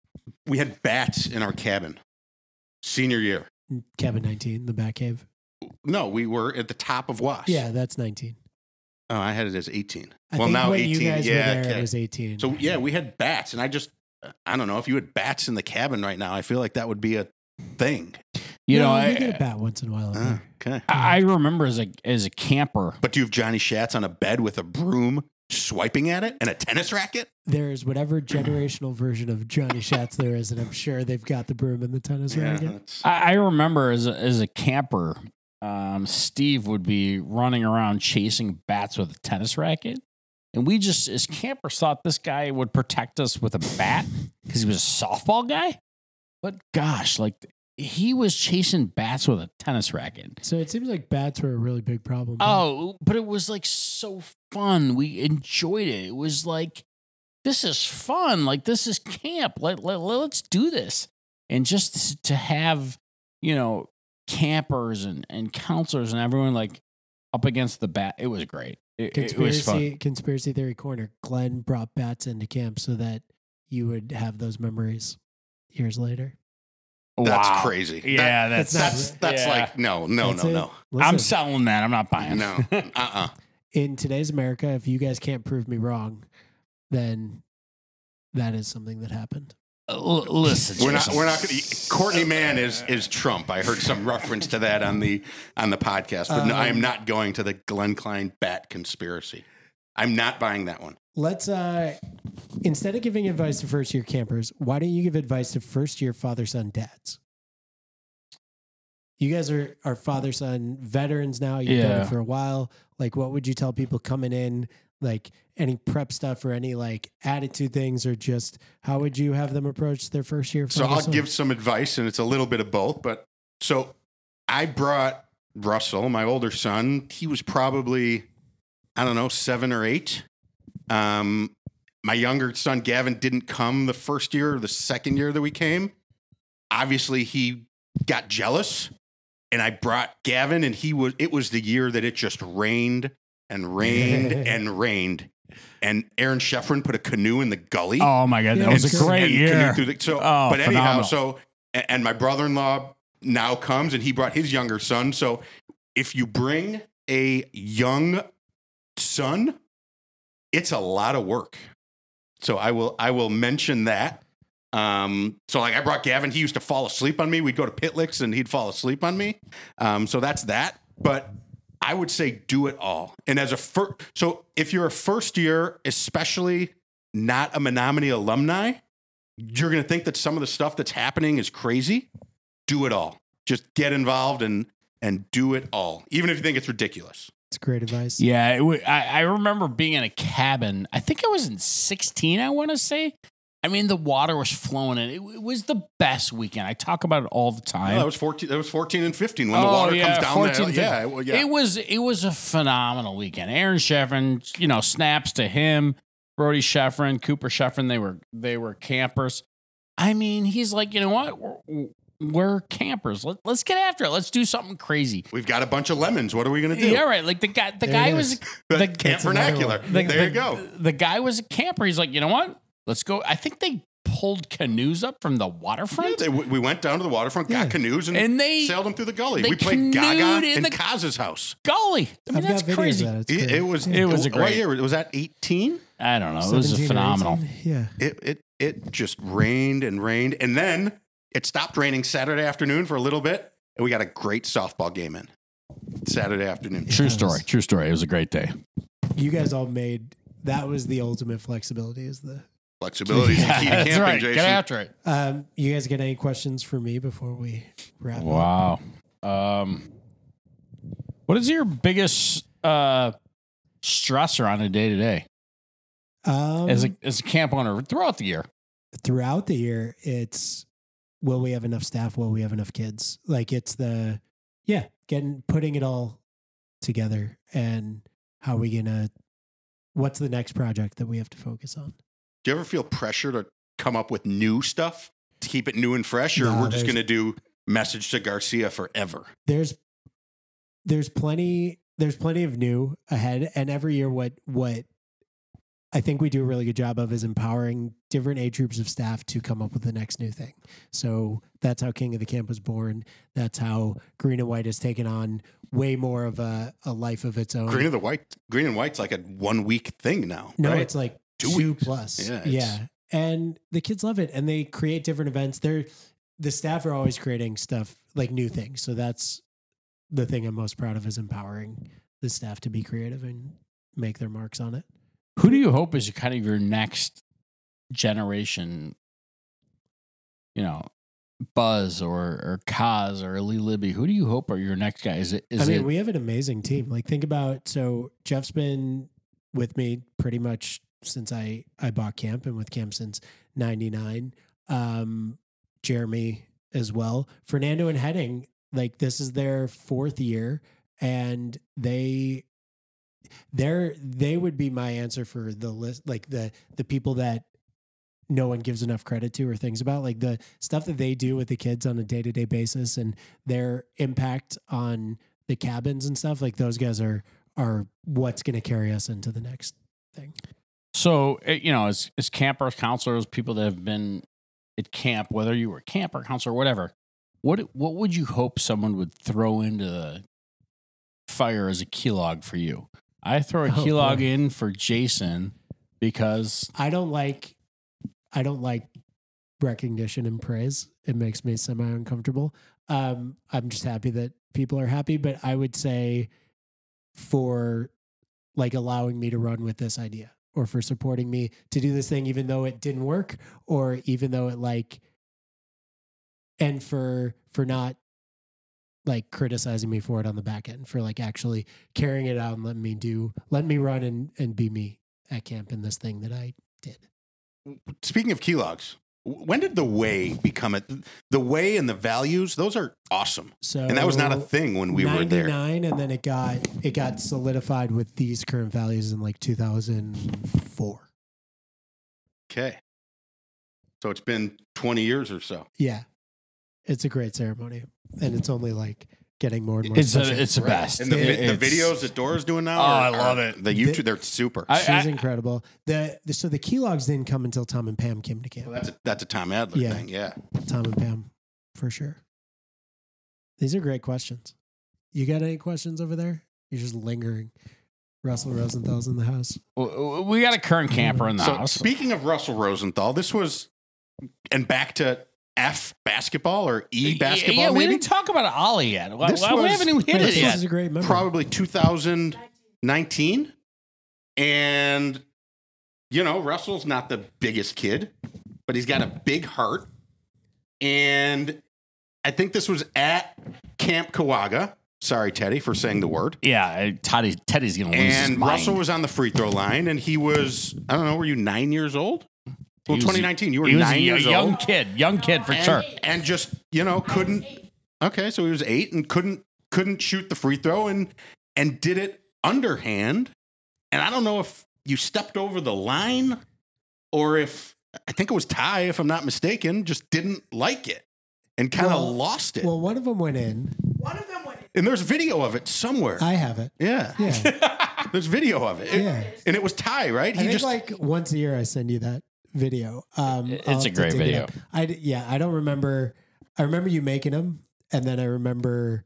S3: We had bats in our cabin. Senior year.
S1: Cabin nineteen, the Batcave.
S3: No, we were at the top of W A S.
S1: Yeah, that's nineteen.
S3: Oh, I had it as eighteen.
S1: I
S3: well,
S1: think
S3: now
S1: when
S3: eighteen.
S1: you guys
S3: yeah.
S1: were there,
S3: okay.
S1: it was eighteen.
S3: So yeah, we had bats, and I just I don't know if you had bats in the cabin right now. I feel like that would be a thing.
S2: You know,
S1: we
S2: I,
S1: get a bat once in a while. up
S3: Ah,
S1: there.
S3: okay.
S2: I remember as a as a camper.
S3: But do you have Johnny Schatz on a bed with a broom swiping at it and a tennis racket?
S1: There's whatever generational version of Johnny Schatz there is, and I'm sure they've got the broom and the tennis racket.
S3: that's-
S2: I, I remember as a, as a camper, um, Steve would be running around chasing bats with a tennis racket. And we just, as campers, thought this guy would protect us with a bat because he was a softball guy. But gosh, like he was chasing bats with a tennis racket.
S1: So it seems like bats were a really big problem.
S2: Oh, but it was like so fun. We enjoyed it. It was like, this is fun. Like, this is camp. Let, let, let's do this. And just to have, you know, campers and, and counselors and everyone like up against the bat, it was great. It, it was fun.
S1: Conspiracy, conspiracy theory corner. Glenn brought bats into camp so that you would have those memories years later.
S3: That's
S2: Wow.
S3: crazy.
S2: Yeah,
S3: That-
S2: that's
S3: that's that's
S2: yeah.
S3: like no, no,
S1: That's
S3: no,
S1: it.
S3: no,
S1: Listen,
S2: I'm selling that. I'm not buying.
S3: no. Uh uh
S1: in today's America, if you guys can't prove me wrong, then that is something that happened.
S2: L- listen,
S3: We're not.
S2: Jason.
S3: We're not. Gonna, Courtney Mann is is Trump. I heard some reference to that on the on the podcast, but no, I am
S1: Um,
S3: not going to the Glenn Klein bat conspiracy. I'm not buying that one.
S1: Let's uh instead of giving advice to first year campers, why don't you give advice to first year father son dads? You guys are are father son veterans now. You've done
S2: Yeah.
S1: it for a while. Like, what would you tell people coming in? Like any prep stuff or any like attitude things, or just how would you have them approach their first year?
S3: So
S1: father
S3: I'll
S1: son?
S3: give some advice, and it's a little bit of both. But so I brought Russell, my older son. He was probably, I don't know, seven or eight. Um, my younger son, Gavin, didn't come the first year or the second year that we came. Obviously, he got jealous, and I brought Gavin, and he was, it was the year that it just rained and rained and rained. And Aaron Sheffrin put a canoe in the gully.
S2: Oh my God, that
S1: Yeah,
S2: was a
S1: and-
S2: great
S3: and
S2: year.
S3: canoe through the- so,
S2: Oh,
S3: but anyhow,
S2: phenomenal.
S3: so, and, and my brother-in-law now comes, and he brought his younger son. So if you bring a young son, it's a lot of work. So I will, I will mention that. Um, so like I brought Gavin, he used to fall asleep on me. We'd go to Pitlicks and he'd fall asleep on me. Um, so that's that. But I would say do it all. And as a first, so if you're a first year, especially not a Menominee alumni, you're going to think that some of the stuff that's happening is crazy. Do it all. Just get involved and, and do it all. Even if you think it's ridiculous.
S1: It's great advice.
S2: Yeah, it w- I, I remember being in a cabin. I think I was in sixteen, I want to say. I mean, the water was flowing in. It, it was the best weekend. I talk about it all the time.
S3: No, that was fourteen. That was fourteen and fifteen when the
S2: Oh,
S3: water
S2: yeah,
S3: comes down.
S2: fourteen,
S3: there. Yeah, well, yeah.
S2: It was it was a phenomenal weekend. Aaron Sheffrin, you know, snaps to him, Brody Sheffrin, Cooper Sheffrin. They were they were campers. I mean, he's like, you know what? We're, we're campers. Let, let's get after it. Let's do something crazy.
S3: We've got a bunch of lemons. What are we going to do?
S2: Yeah, right. Like the guy, the
S1: There
S2: guy
S1: it
S2: was
S1: is.
S2: the,
S3: Camp
S1: That's another
S3: vernacular.
S1: one.
S2: the,
S3: there
S2: the,
S3: you go.
S2: The guy was a camper. He's like, you know what? Let's go. I think they pulled canoes up from the
S3: Yeah,
S2: waterfront.
S3: they, we went down to the waterfront, got
S1: Yeah.
S3: canoes, and,
S2: And they-
S3: sailed them through the gully.
S2: they
S3: We played Gaga
S2: canoed in
S3: in
S2: the-
S3: Kaz's house.
S2: Golly, I mean,
S1: I've
S2: that's
S1: got videos
S2: crazy.
S1: of that. It's
S3: It,
S1: great.
S3: it was.
S2: It was a
S3: What
S2: great-
S3: year was that? eighteen.
S2: I don't know. It was a
S1: seventeen or
S2: phenomenal.
S1: eighteen? Yeah.
S3: It it it just rained and rained, and then it stopped raining Saturday afternoon for a little bit, and we got a great softball game in Saturday afternoon.
S2: True
S1: Yes.
S2: story. True story. It was a great day.
S1: You guys all made that was the ultimate flexibility. Is the
S3: Flexibility is the key to
S2: that's
S3: camping,
S2: right.
S3: Jason.
S2: Get after it.
S1: um, you guys got any questions for me before we wrap up?
S2: Wow. Um, what is your biggest uh, stressor on a day to day
S1: Um,
S2: as a as a camp owner throughout the year?
S1: throughout the year, it's will we have enough staff? Will we have enough kids? Like it's the yeah, getting putting it all together and how we gonna what's the next project that we have to focus on?
S3: Do you ever feel pressure to come up with new stuff to keep it new and fresh, or
S1: Nah,
S3: we're just
S1: there's-
S3: going to do message to Garcia forever?
S1: There's there's plenty there's plenty of new ahead, and every year what what I think we do a really good job of is empowering different age groups of staff to come up with the next new thing. So that's how King of the Camp was born. That's how Green and White has taken on way more of a, a life of its own.
S3: Green and the white, green and white's like a one week thing now.
S1: no,
S3: right?
S1: it's like
S3: Two
S1: two,
S3: weeks.
S1: plus.
S3: Yeah,
S1: Yeah,
S3: it's-
S1: and the kids love it, and they create different events. They're the staff are always creating stuff like new things. So that's the thing I'm most proud of is empowering the staff to be creative and make their marks on it.
S2: Who do you hope is kind of your next generation? You know, Buzz or or Kaz or Lee Libby. Who do you hope are your next guy? Is it? Is
S1: I mean,
S2: it?
S1: we have an amazing team. Like, think about so Jeff's been with me pretty much since I I bought camp, and with camp since ninety-nine. Um, Jeremy as well. Fernando and Heading, like this is their fourth year, and they they're they would be my answer for the list, like the the people that no one gives enough credit to or things about, like the stuff that they do with the kids on a day-to-day basis and their impact on the cabins and stuff. Like those guys are are what's going to carry us into the next thing.
S2: So, eh, you know, as, as campers, counselors, people that have been at camp, whether you were a camper, counselor, whatever, what what would you hope someone would throw into the fire as a key log for you? I throw a
S1: Oh,
S2: key log
S1: boy.
S2: in for Jason because
S1: I don't like I don't like recognition and praise. It makes me semi uncomfortable. Um, I'm just happy that people are happy, but I would say for like allowing me to run with this idea or for supporting me to do this thing, even though it didn't work or even though it like, and for, for not like criticizing me for it on the back end, for like actually carrying it out and letting me do, letting me run and, and be me at camp in this thing that I did.
S3: Speaking of key logs, when did the way become it? The way and the values, those are awesome.
S1: So
S3: And that was not a thing when we were there.
S1: ninety-nine, and then it got it got solidified with these current values in like two thousand four.
S3: Okay. So it's been twenty years or so.
S1: Yeah. It's a great ceremony. And it's only like getting more and more
S2: It's
S1: special.
S2: a, it's the best.
S3: And the,
S2: It-
S3: the
S2: it's-
S3: videos that Dora's doing now.
S2: Oh,
S3: are-
S2: I love
S3: are-
S2: it.
S3: The YouTube, they're super.
S2: I-
S1: She's incredible. The, the so the key logs didn't come until Tom and Pam came to camp.
S3: Well, that's a, that's a Tom Adler
S1: Yeah.
S3: thing. Yeah.
S1: Tom and Pam, for sure. These are great questions. You got any questions over there? You're just lingering. Russell Rosenthal's in the house.
S2: w- we got a current camper in the
S3: So
S2: house.
S3: speaking of Russell Rosenthal, this was, and back to F basketball or E basketball.
S2: Yeah, we
S3: maybe?
S2: didn't talk about Ollie yet. Why,
S3: This
S2: why we
S3: was-
S2: haven't even hit
S1: This
S2: it yet?
S1: is a great memory.
S3: Probably two thousand nineteen. And, you know, Russell's not the biggest kid, but he's got a big heart. And I think this was at Camp Kawaga. Sorry, Teddy, for saying the word.
S2: Yeah, Teddy, Teddy's going to lose his
S3: And
S2: mind.
S3: Russell was on the free throw line, and he was, I don't know, were you nine years old? Well,
S2: He was-
S3: twenty nineteen, you were
S2: he was
S3: nine
S2: a
S3: years
S2: young
S3: old.
S2: kid, young kid for
S3: and,
S2: sure.
S3: and just, you know, couldn't, okay, so he was eight and couldn't, couldn't shoot the free throw and, and did it underhand. And I don't know if you stepped over the line or if, I think it was Ty, if I'm not mistaken, just didn't like it and kind of
S1: Well-
S3: lost it.
S1: Well, one of them went in.
S3: And there's video of it somewhere.
S1: I have it.
S3: yeah.
S1: Yeah.
S3: There's video of it. It-
S1: Yeah.
S3: And it was Ty, right?
S1: I
S3: He
S1: think
S3: just,
S1: like once a year I send you that video. Um,
S2: It's
S1: I'll
S2: a
S1: have to
S2: great
S1: dig it
S2: video.
S1: up. I d- yeah, I don't remember. I remember you making them, and then I remember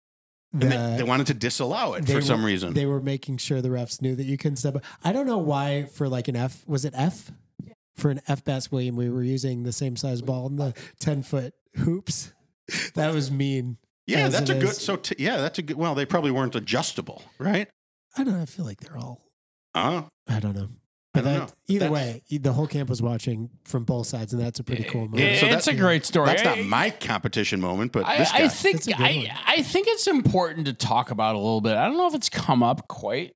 S1: the
S3: and they, they wanted to disallow it
S1: they
S3: for
S1: were-
S3: some reason.
S1: They were making sure the refs knew that you couldn't step up. I don't know why for like an F, was it F? For an F basketball game, we were using the same size ball in the ten foot hoops. That was mean.
S3: yeah,
S1: as
S3: that's
S1: it
S3: a good,
S1: is.
S3: so t- yeah, that's a good, well, they probably weren't adjustable, right?
S1: I don't know. I feel like they're all,
S3: Uh,
S1: I don't know.
S3: I
S1: But
S3: don't
S1: that,
S3: know.
S1: either
S3: That's-
S1: way, e, the whole camp was watching from both sides, and that's a pretty cool moment.
S2: Yeah,
S3: so
S2: it's
S3: that-
S2: a great story.
S3: That's not
S2: I-
S3: my competition moment, but
S2: I,
S3: this guy.
S2: I think
S1: That's a good one.
S2: I, I think it's important to talk about a little bit. I don't know if it's come up quite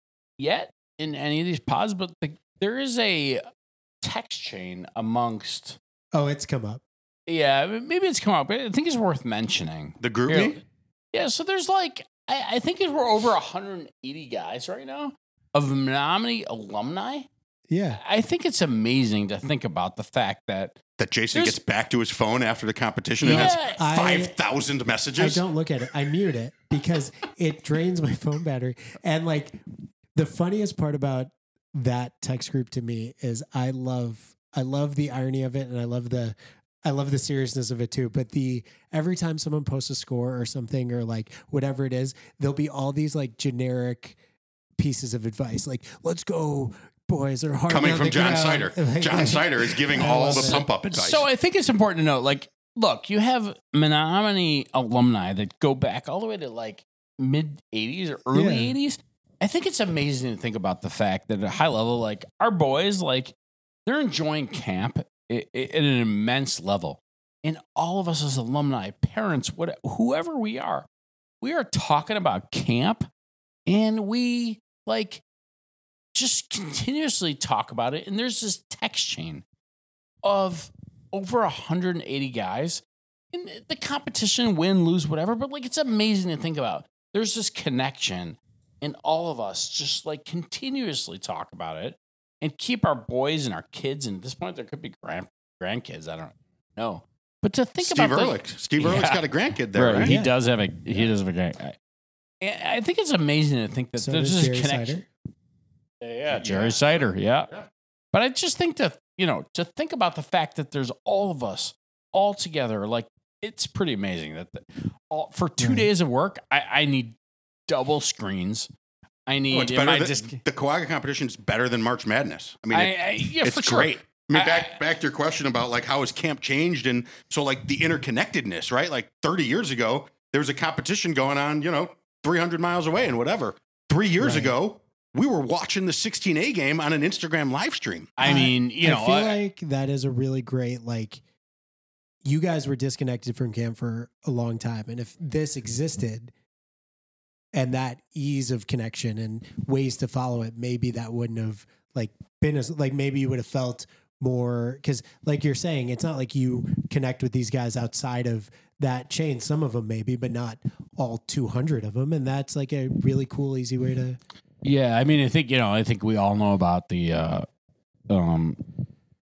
S2: yet in any of these pods, but the, there is a text chain amongst.
S1: Oh, it's come up.
S2: Yeah, maybe it's come up. But I think it's worth mentioning.
S3: the group
S2: Yeah.
S3: me?
S2: Yeah, so there's like I, I think we're over one hundred eighty guys right now of Menominee alumni.
S1: Yeah.
S2: I think it's amazing to think about the fact that
S3: That Jason
S2: There's-
S3: gets back to his phone after the competition and
S2: Yeah.
S3: has
S1: I-
S3: five thousand
S1: I
S3: messages.
S1: don't look at it. I mute it because it drains my phone battery. And like the funniest part about that text group to me is I love I love the irony of it, and I love the I love the seriousness of it too. But the every time someone posts a score or something or like whatever it is, there'll be all these like generic pieces of advice, like "Let's go, boys," or hard
S3: Coming
S1: down
S3: from
S1: the
S3: John
S1: ground.
S3: Sider.
S1: Like-
S3: John Sider is giving
S1: I
S3: all
S1: love
S3: the
S1: it.
S3: pump up advice.
S2: So I think it's important to note, like, look, you have Menominee alumni that go back all the way to like mid eighties or early
S1: Yeah.
S2: eighties. I think it's amazing to think about the fact that at a high level, like our boys, like they're enjoying camp i- i- at an immense level. And all of us as alumni, parents, what, whoever we are, we are talking about camp, and we like just continuously talk about it. And there's this text chain of over one hundred eighty guys in the competition, win, lose, whatever. But like, it's amazing to think about. There's this connection, and all of us just like continuously talk about it and keep our boys and our kids. And at this point, there could be grand grandkids. I don't know. But to think
S3: Steve
S2: about
S3: Ehrlich.
S2: the,
S3: Steve
S2: Yeah.
S3: Ehrlich's got a grandkid there,
S2: right,
S3: right?
S2: he
S1: Yeah.
S2: does have a he does have a great. I, I think it's amazing to think that
S1: So
S2: there's
S1: does
S2: this
S1: Jerry
S2: connection.
S1: Sider.
S2: Yeah, Jerry Sider. Yeah.
S3: Yeah.
S2: But I just think that, you know, to think about the fact that there's all of us all together, like it's pretty amazing that the, all, for two
S1: Right.
S2: days of work, I, I need double screens. I need
S3: Oh, it's
S2: in
S3: better
S2: my
S3: than,
S2: disc-
S3: the Kawaga competition is better than March Madness. I mean,
S2: I,
S3: it-
S2: I, yeah,
S3: it's
S2: for sure.
S3: great. I mean,
S2: I-
S3: back
S2: I-
S3: back to your question about like how has camp changed, and so like the interconnectedness, right? Like thirty years ago, there was a competition going on, you know, three hundred miles away and whatever. Three years
S1: Right.
S3: ago, we were watching the sixteen A game on an Instagram live stream.
S2: I mean, you know,
S1: I feel
S2: I-
S1: like that is a really great like. You guys were disconnected from camp for a long time, and if this existed, and that ease of connection and ways to follow it, maybe that wouldn't have like been as like maybe you would have felt more because, like you're saying, it's not like you connect with these guys outside of that chain. Some of them maybe, but not all two hundred of them, and that's like a really cool, easy way to.
S2: Yeah, I mean, I think, you know, I think we all know about the uh, um,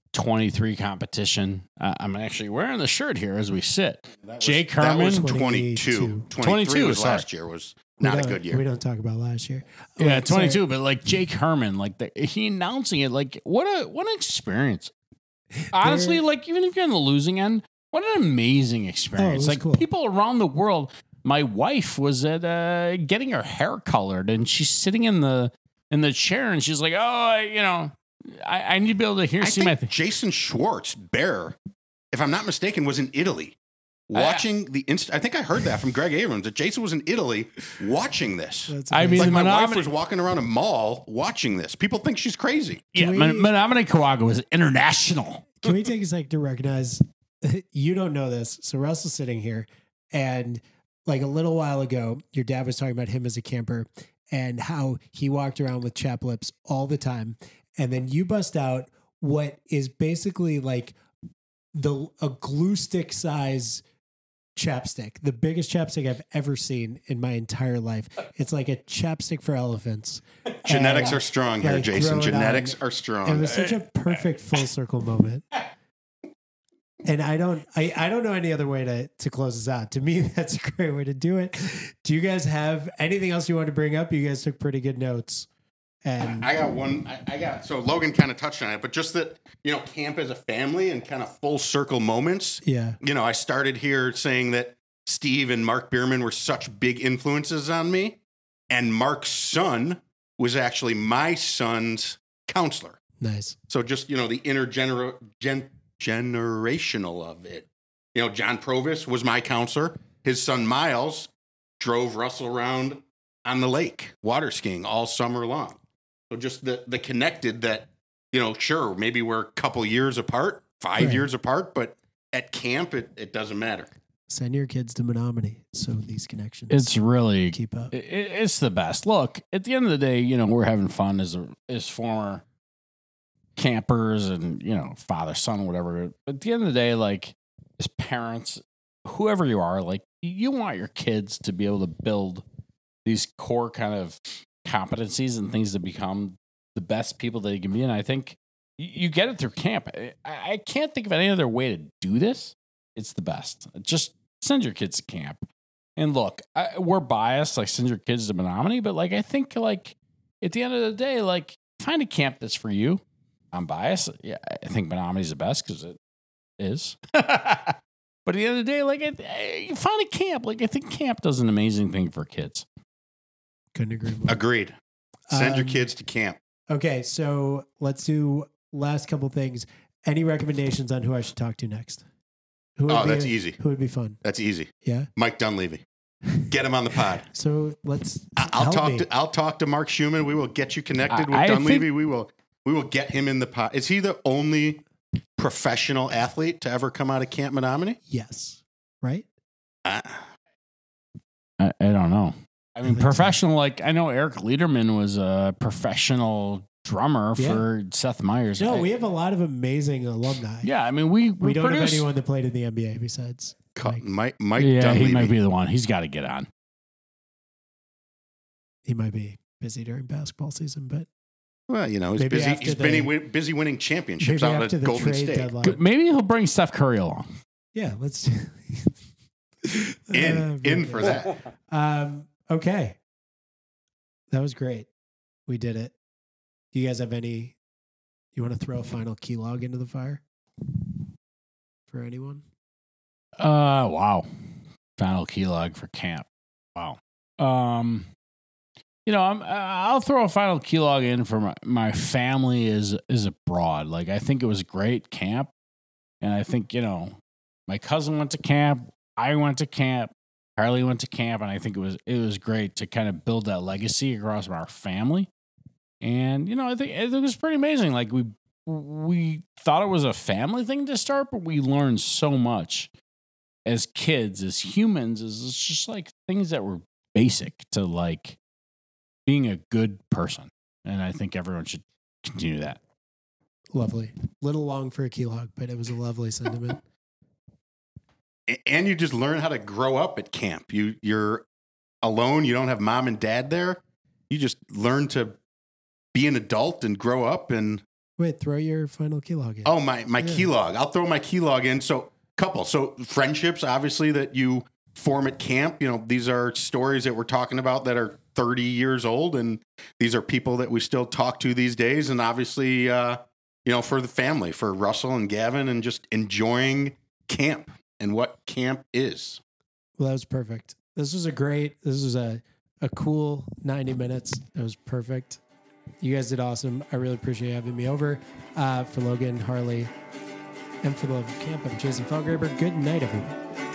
S2: twenty-three competition. Uh, I'm actually wearing the shirt here as we sit.
S3: That was-
S2: Jake
S3: That was
S2: Herman.
S3: twenty-two.
S2: twenty-two,
S3: twenty-three was
S2: sorry.
S3: last year. Was
S1: We
S3: not a
S1: don't-
S3: good year.
S1: We don't talk about last year.
S2: Yeah,
S1: Wait,
S2: twenty-two.
S1: sorry.
S2: But like Jake Herman, like the, he announcing it, like what a what an experience. Honestly,
S1: There-
S2: like even if you're on the losing end, what an amazing experience.
S1: was
S2: Like
S1: cool.
S2: people around the world. My wife was at uh, getting her hair colored, and she's sitting in the in the chair, and she's like, "Oh, I, you know, I, I need to be able to hear
S3: I
S2: see
S3: think
S2: my thing."
S3: Jason Schwartz, Bear, if I'm not mistaken, was in Italy watching the. Inst- I think I heard that from Greg Abrams that Jason was in Italy watching this.
S1: That's
S2: I mean,
S1: amazing.
S3: Like my wife
S2: Menominee-
S3: was walking around a mall watching this. People think she's crazy.
S2: Yeah,
S1: Can we-
S2: Men- Menominee Kawaga was international.
S1: Can we take a second to recognize you don't know this? So Russell's sitting here, and like a little while ago, your dad was talking about him as a camper and how he walked around with chap lips all the time, and then you bust out what is basically like the a glue stick size chapstick, the biggest chapstick I've ever seen in my entire life. It's like a chapstick for elephants.
S3: Genetics
S1: And,
S3: are strong here,
S1: like,
S3: Jason.
S1: throw it
S3: Genetics
S1: on.
S3: are strong.
S1: It was such a perfect full circle moment. And I don't I, I don't know any other way to, to close this out. To me, that's a great way to do it. Do you guys have anything else you want to bring up? You guys took pretty good notes. And
S3: I got one. I, I got so Logan kind of touched on it, but just that, you know, camp as a family and kind of full circle moments.
S1: yeah,
S3: You know, I started here saying that Steve and Mark Bierman were such big influences on me, and Mark's son was actually my son's counselor.
S1: nice.
S3: So just, you know, the intergener gen, generational of it. You know, John Provis was my counselor. His son Miles drove Russell around on the lake, water skiing all summer long. So just the the connected that, you know, sure, maybe we're a couple years apart, five
S1: Right.
S3: years apart, but at camp, it, it doesn't matter.
S1: Send your kids to Menominee so these connections
S2: It's really
S1: keep up.
S2: it, it's the best. Look, at the end of the day, you know, we're having fun as a, as former campers and, you know, father, son, whatever. But at the end of the day, like as parents, whoever you are, like you want your kids to be able to build these core kind of competencies and things to become the best people that you can be. And I think you, you get it through camp. I, I can't think of any other way to do this. It's the best. Just send your kids to camp. And look, I, we're biased, like send your kids to Menominee, but like I think like at the end of the day, like find a camp that's for you. I'm biased. Yeah, I think Menominee's the best because it is. But at the end of the day, like I, you find a camp. Like I think camp does an amazing thing for kids.
S1: Couldn't agree more.
S3: Agreed. Send your
S1: Um,
S3: kids to camp.
S1: Okay, so let's do last couple things. Any recommendations on who I should talk to next? Who would
S3: Oh,
S1: be
S3: that's easy.
S1: Who would be fun?
S3: That's easy.
S1: Yeah.
S3: Mike Dunleavy. Get him on the pod.
S1: So let's.
S3: I- I'll
S1: help
S3: talk
S1: me.
S3: to I'll talk to Mark Schumann. We will get you connected
S2: I-
S3: with
S2: I
S3: Dunleavy.
S2: think-
S3: we will we will get him in the pod. Is he the only professional athlete to ever come out of Camp Menominee?
S1: Yes. Right.
S3: Uh,
S2: I, I don't know. I mean,
S1: think so.
S2: professional, like I know Eric Lederman was a professional drummer
S1: Yeah.
S2: for Seth Meyers.
S1: No,
S2: I-
S1: we have a lot of amazing alumni.
S2: yeah, I mean, we,
S1: We
S2: we
S1: don't
S2: produce,
S1: have anyone that played in the N B A besides.
S3: Cu-
S1: Mike.
S3: Mike Mike
S2: Yeah,
S3: Dunleavy.
S2: he might be the one. He's got to get on.
S1: He might be busy during basketball season, but
S3: Well, you know, he's
S1: Maybe
S3: busy.
S1: after
S3: He's
S1: the-
S3: busy, win- busy winning championships
S1: maybe
S3: out
S1: after
S3: at
S1: the
S3: Golden
S1: trade
S3: State.
S1: deadline.
S2: Maybe he'll bring Steph Curry along.
S1: Yeah, let's do.
S3: In
S1: Uh,
S3: in
S1: very
S3: for
S1: good.
S3: that.
S1: Um, okay. That was great. We did it. Do you guys have any? You want to throw a final key log into the fire for anyone?
S2: Uh, wow. Final key log for camp. Wow. Um, you know, I'm, I'll throw a final key log in for my, my family is is abroad. Like I think it was a great camp, and I think you know, my cousin went to camp. I went to camp. Harley went to camp, and I think it was it was great to kind of build that legacy across our family. And you know, I think it was pretty amazing. Like we we thought it was a family thing to start, but we learned so much as kids, as humans, is it's just like things that were basic to like being a good person. And I think everyone should continue that.
S1: Lovely. Little long for a key log, but it was a lovely sentiment.
S3: A- And you just learn how to grow up at camp. You you're alone. You don't have mom and dad there. You just learn to be an adult and grow up. And
S1: Wait, throw your final key log in.
S3: Oh, my my
S1: Yeah.
S3: key log. I'll throw my key log in. So, couple. So, friendships, obviously, that you form at camp. You know, these are stories that we're talking about that are thirty years old, and these are people that we still talk to these days. And obviously, uh, you know, for the family, for Russell and Gavin, and just enjoying camp and what camp is.
S1: Well, that was perfect. This was a great, this was a, a cool ninety minutes. It was perfect. You guys did awesome. I really appreciate having me over. Uh, for Logan, Harley, and for the love of camp, I'm Jason Felgraber. Good night, everybody.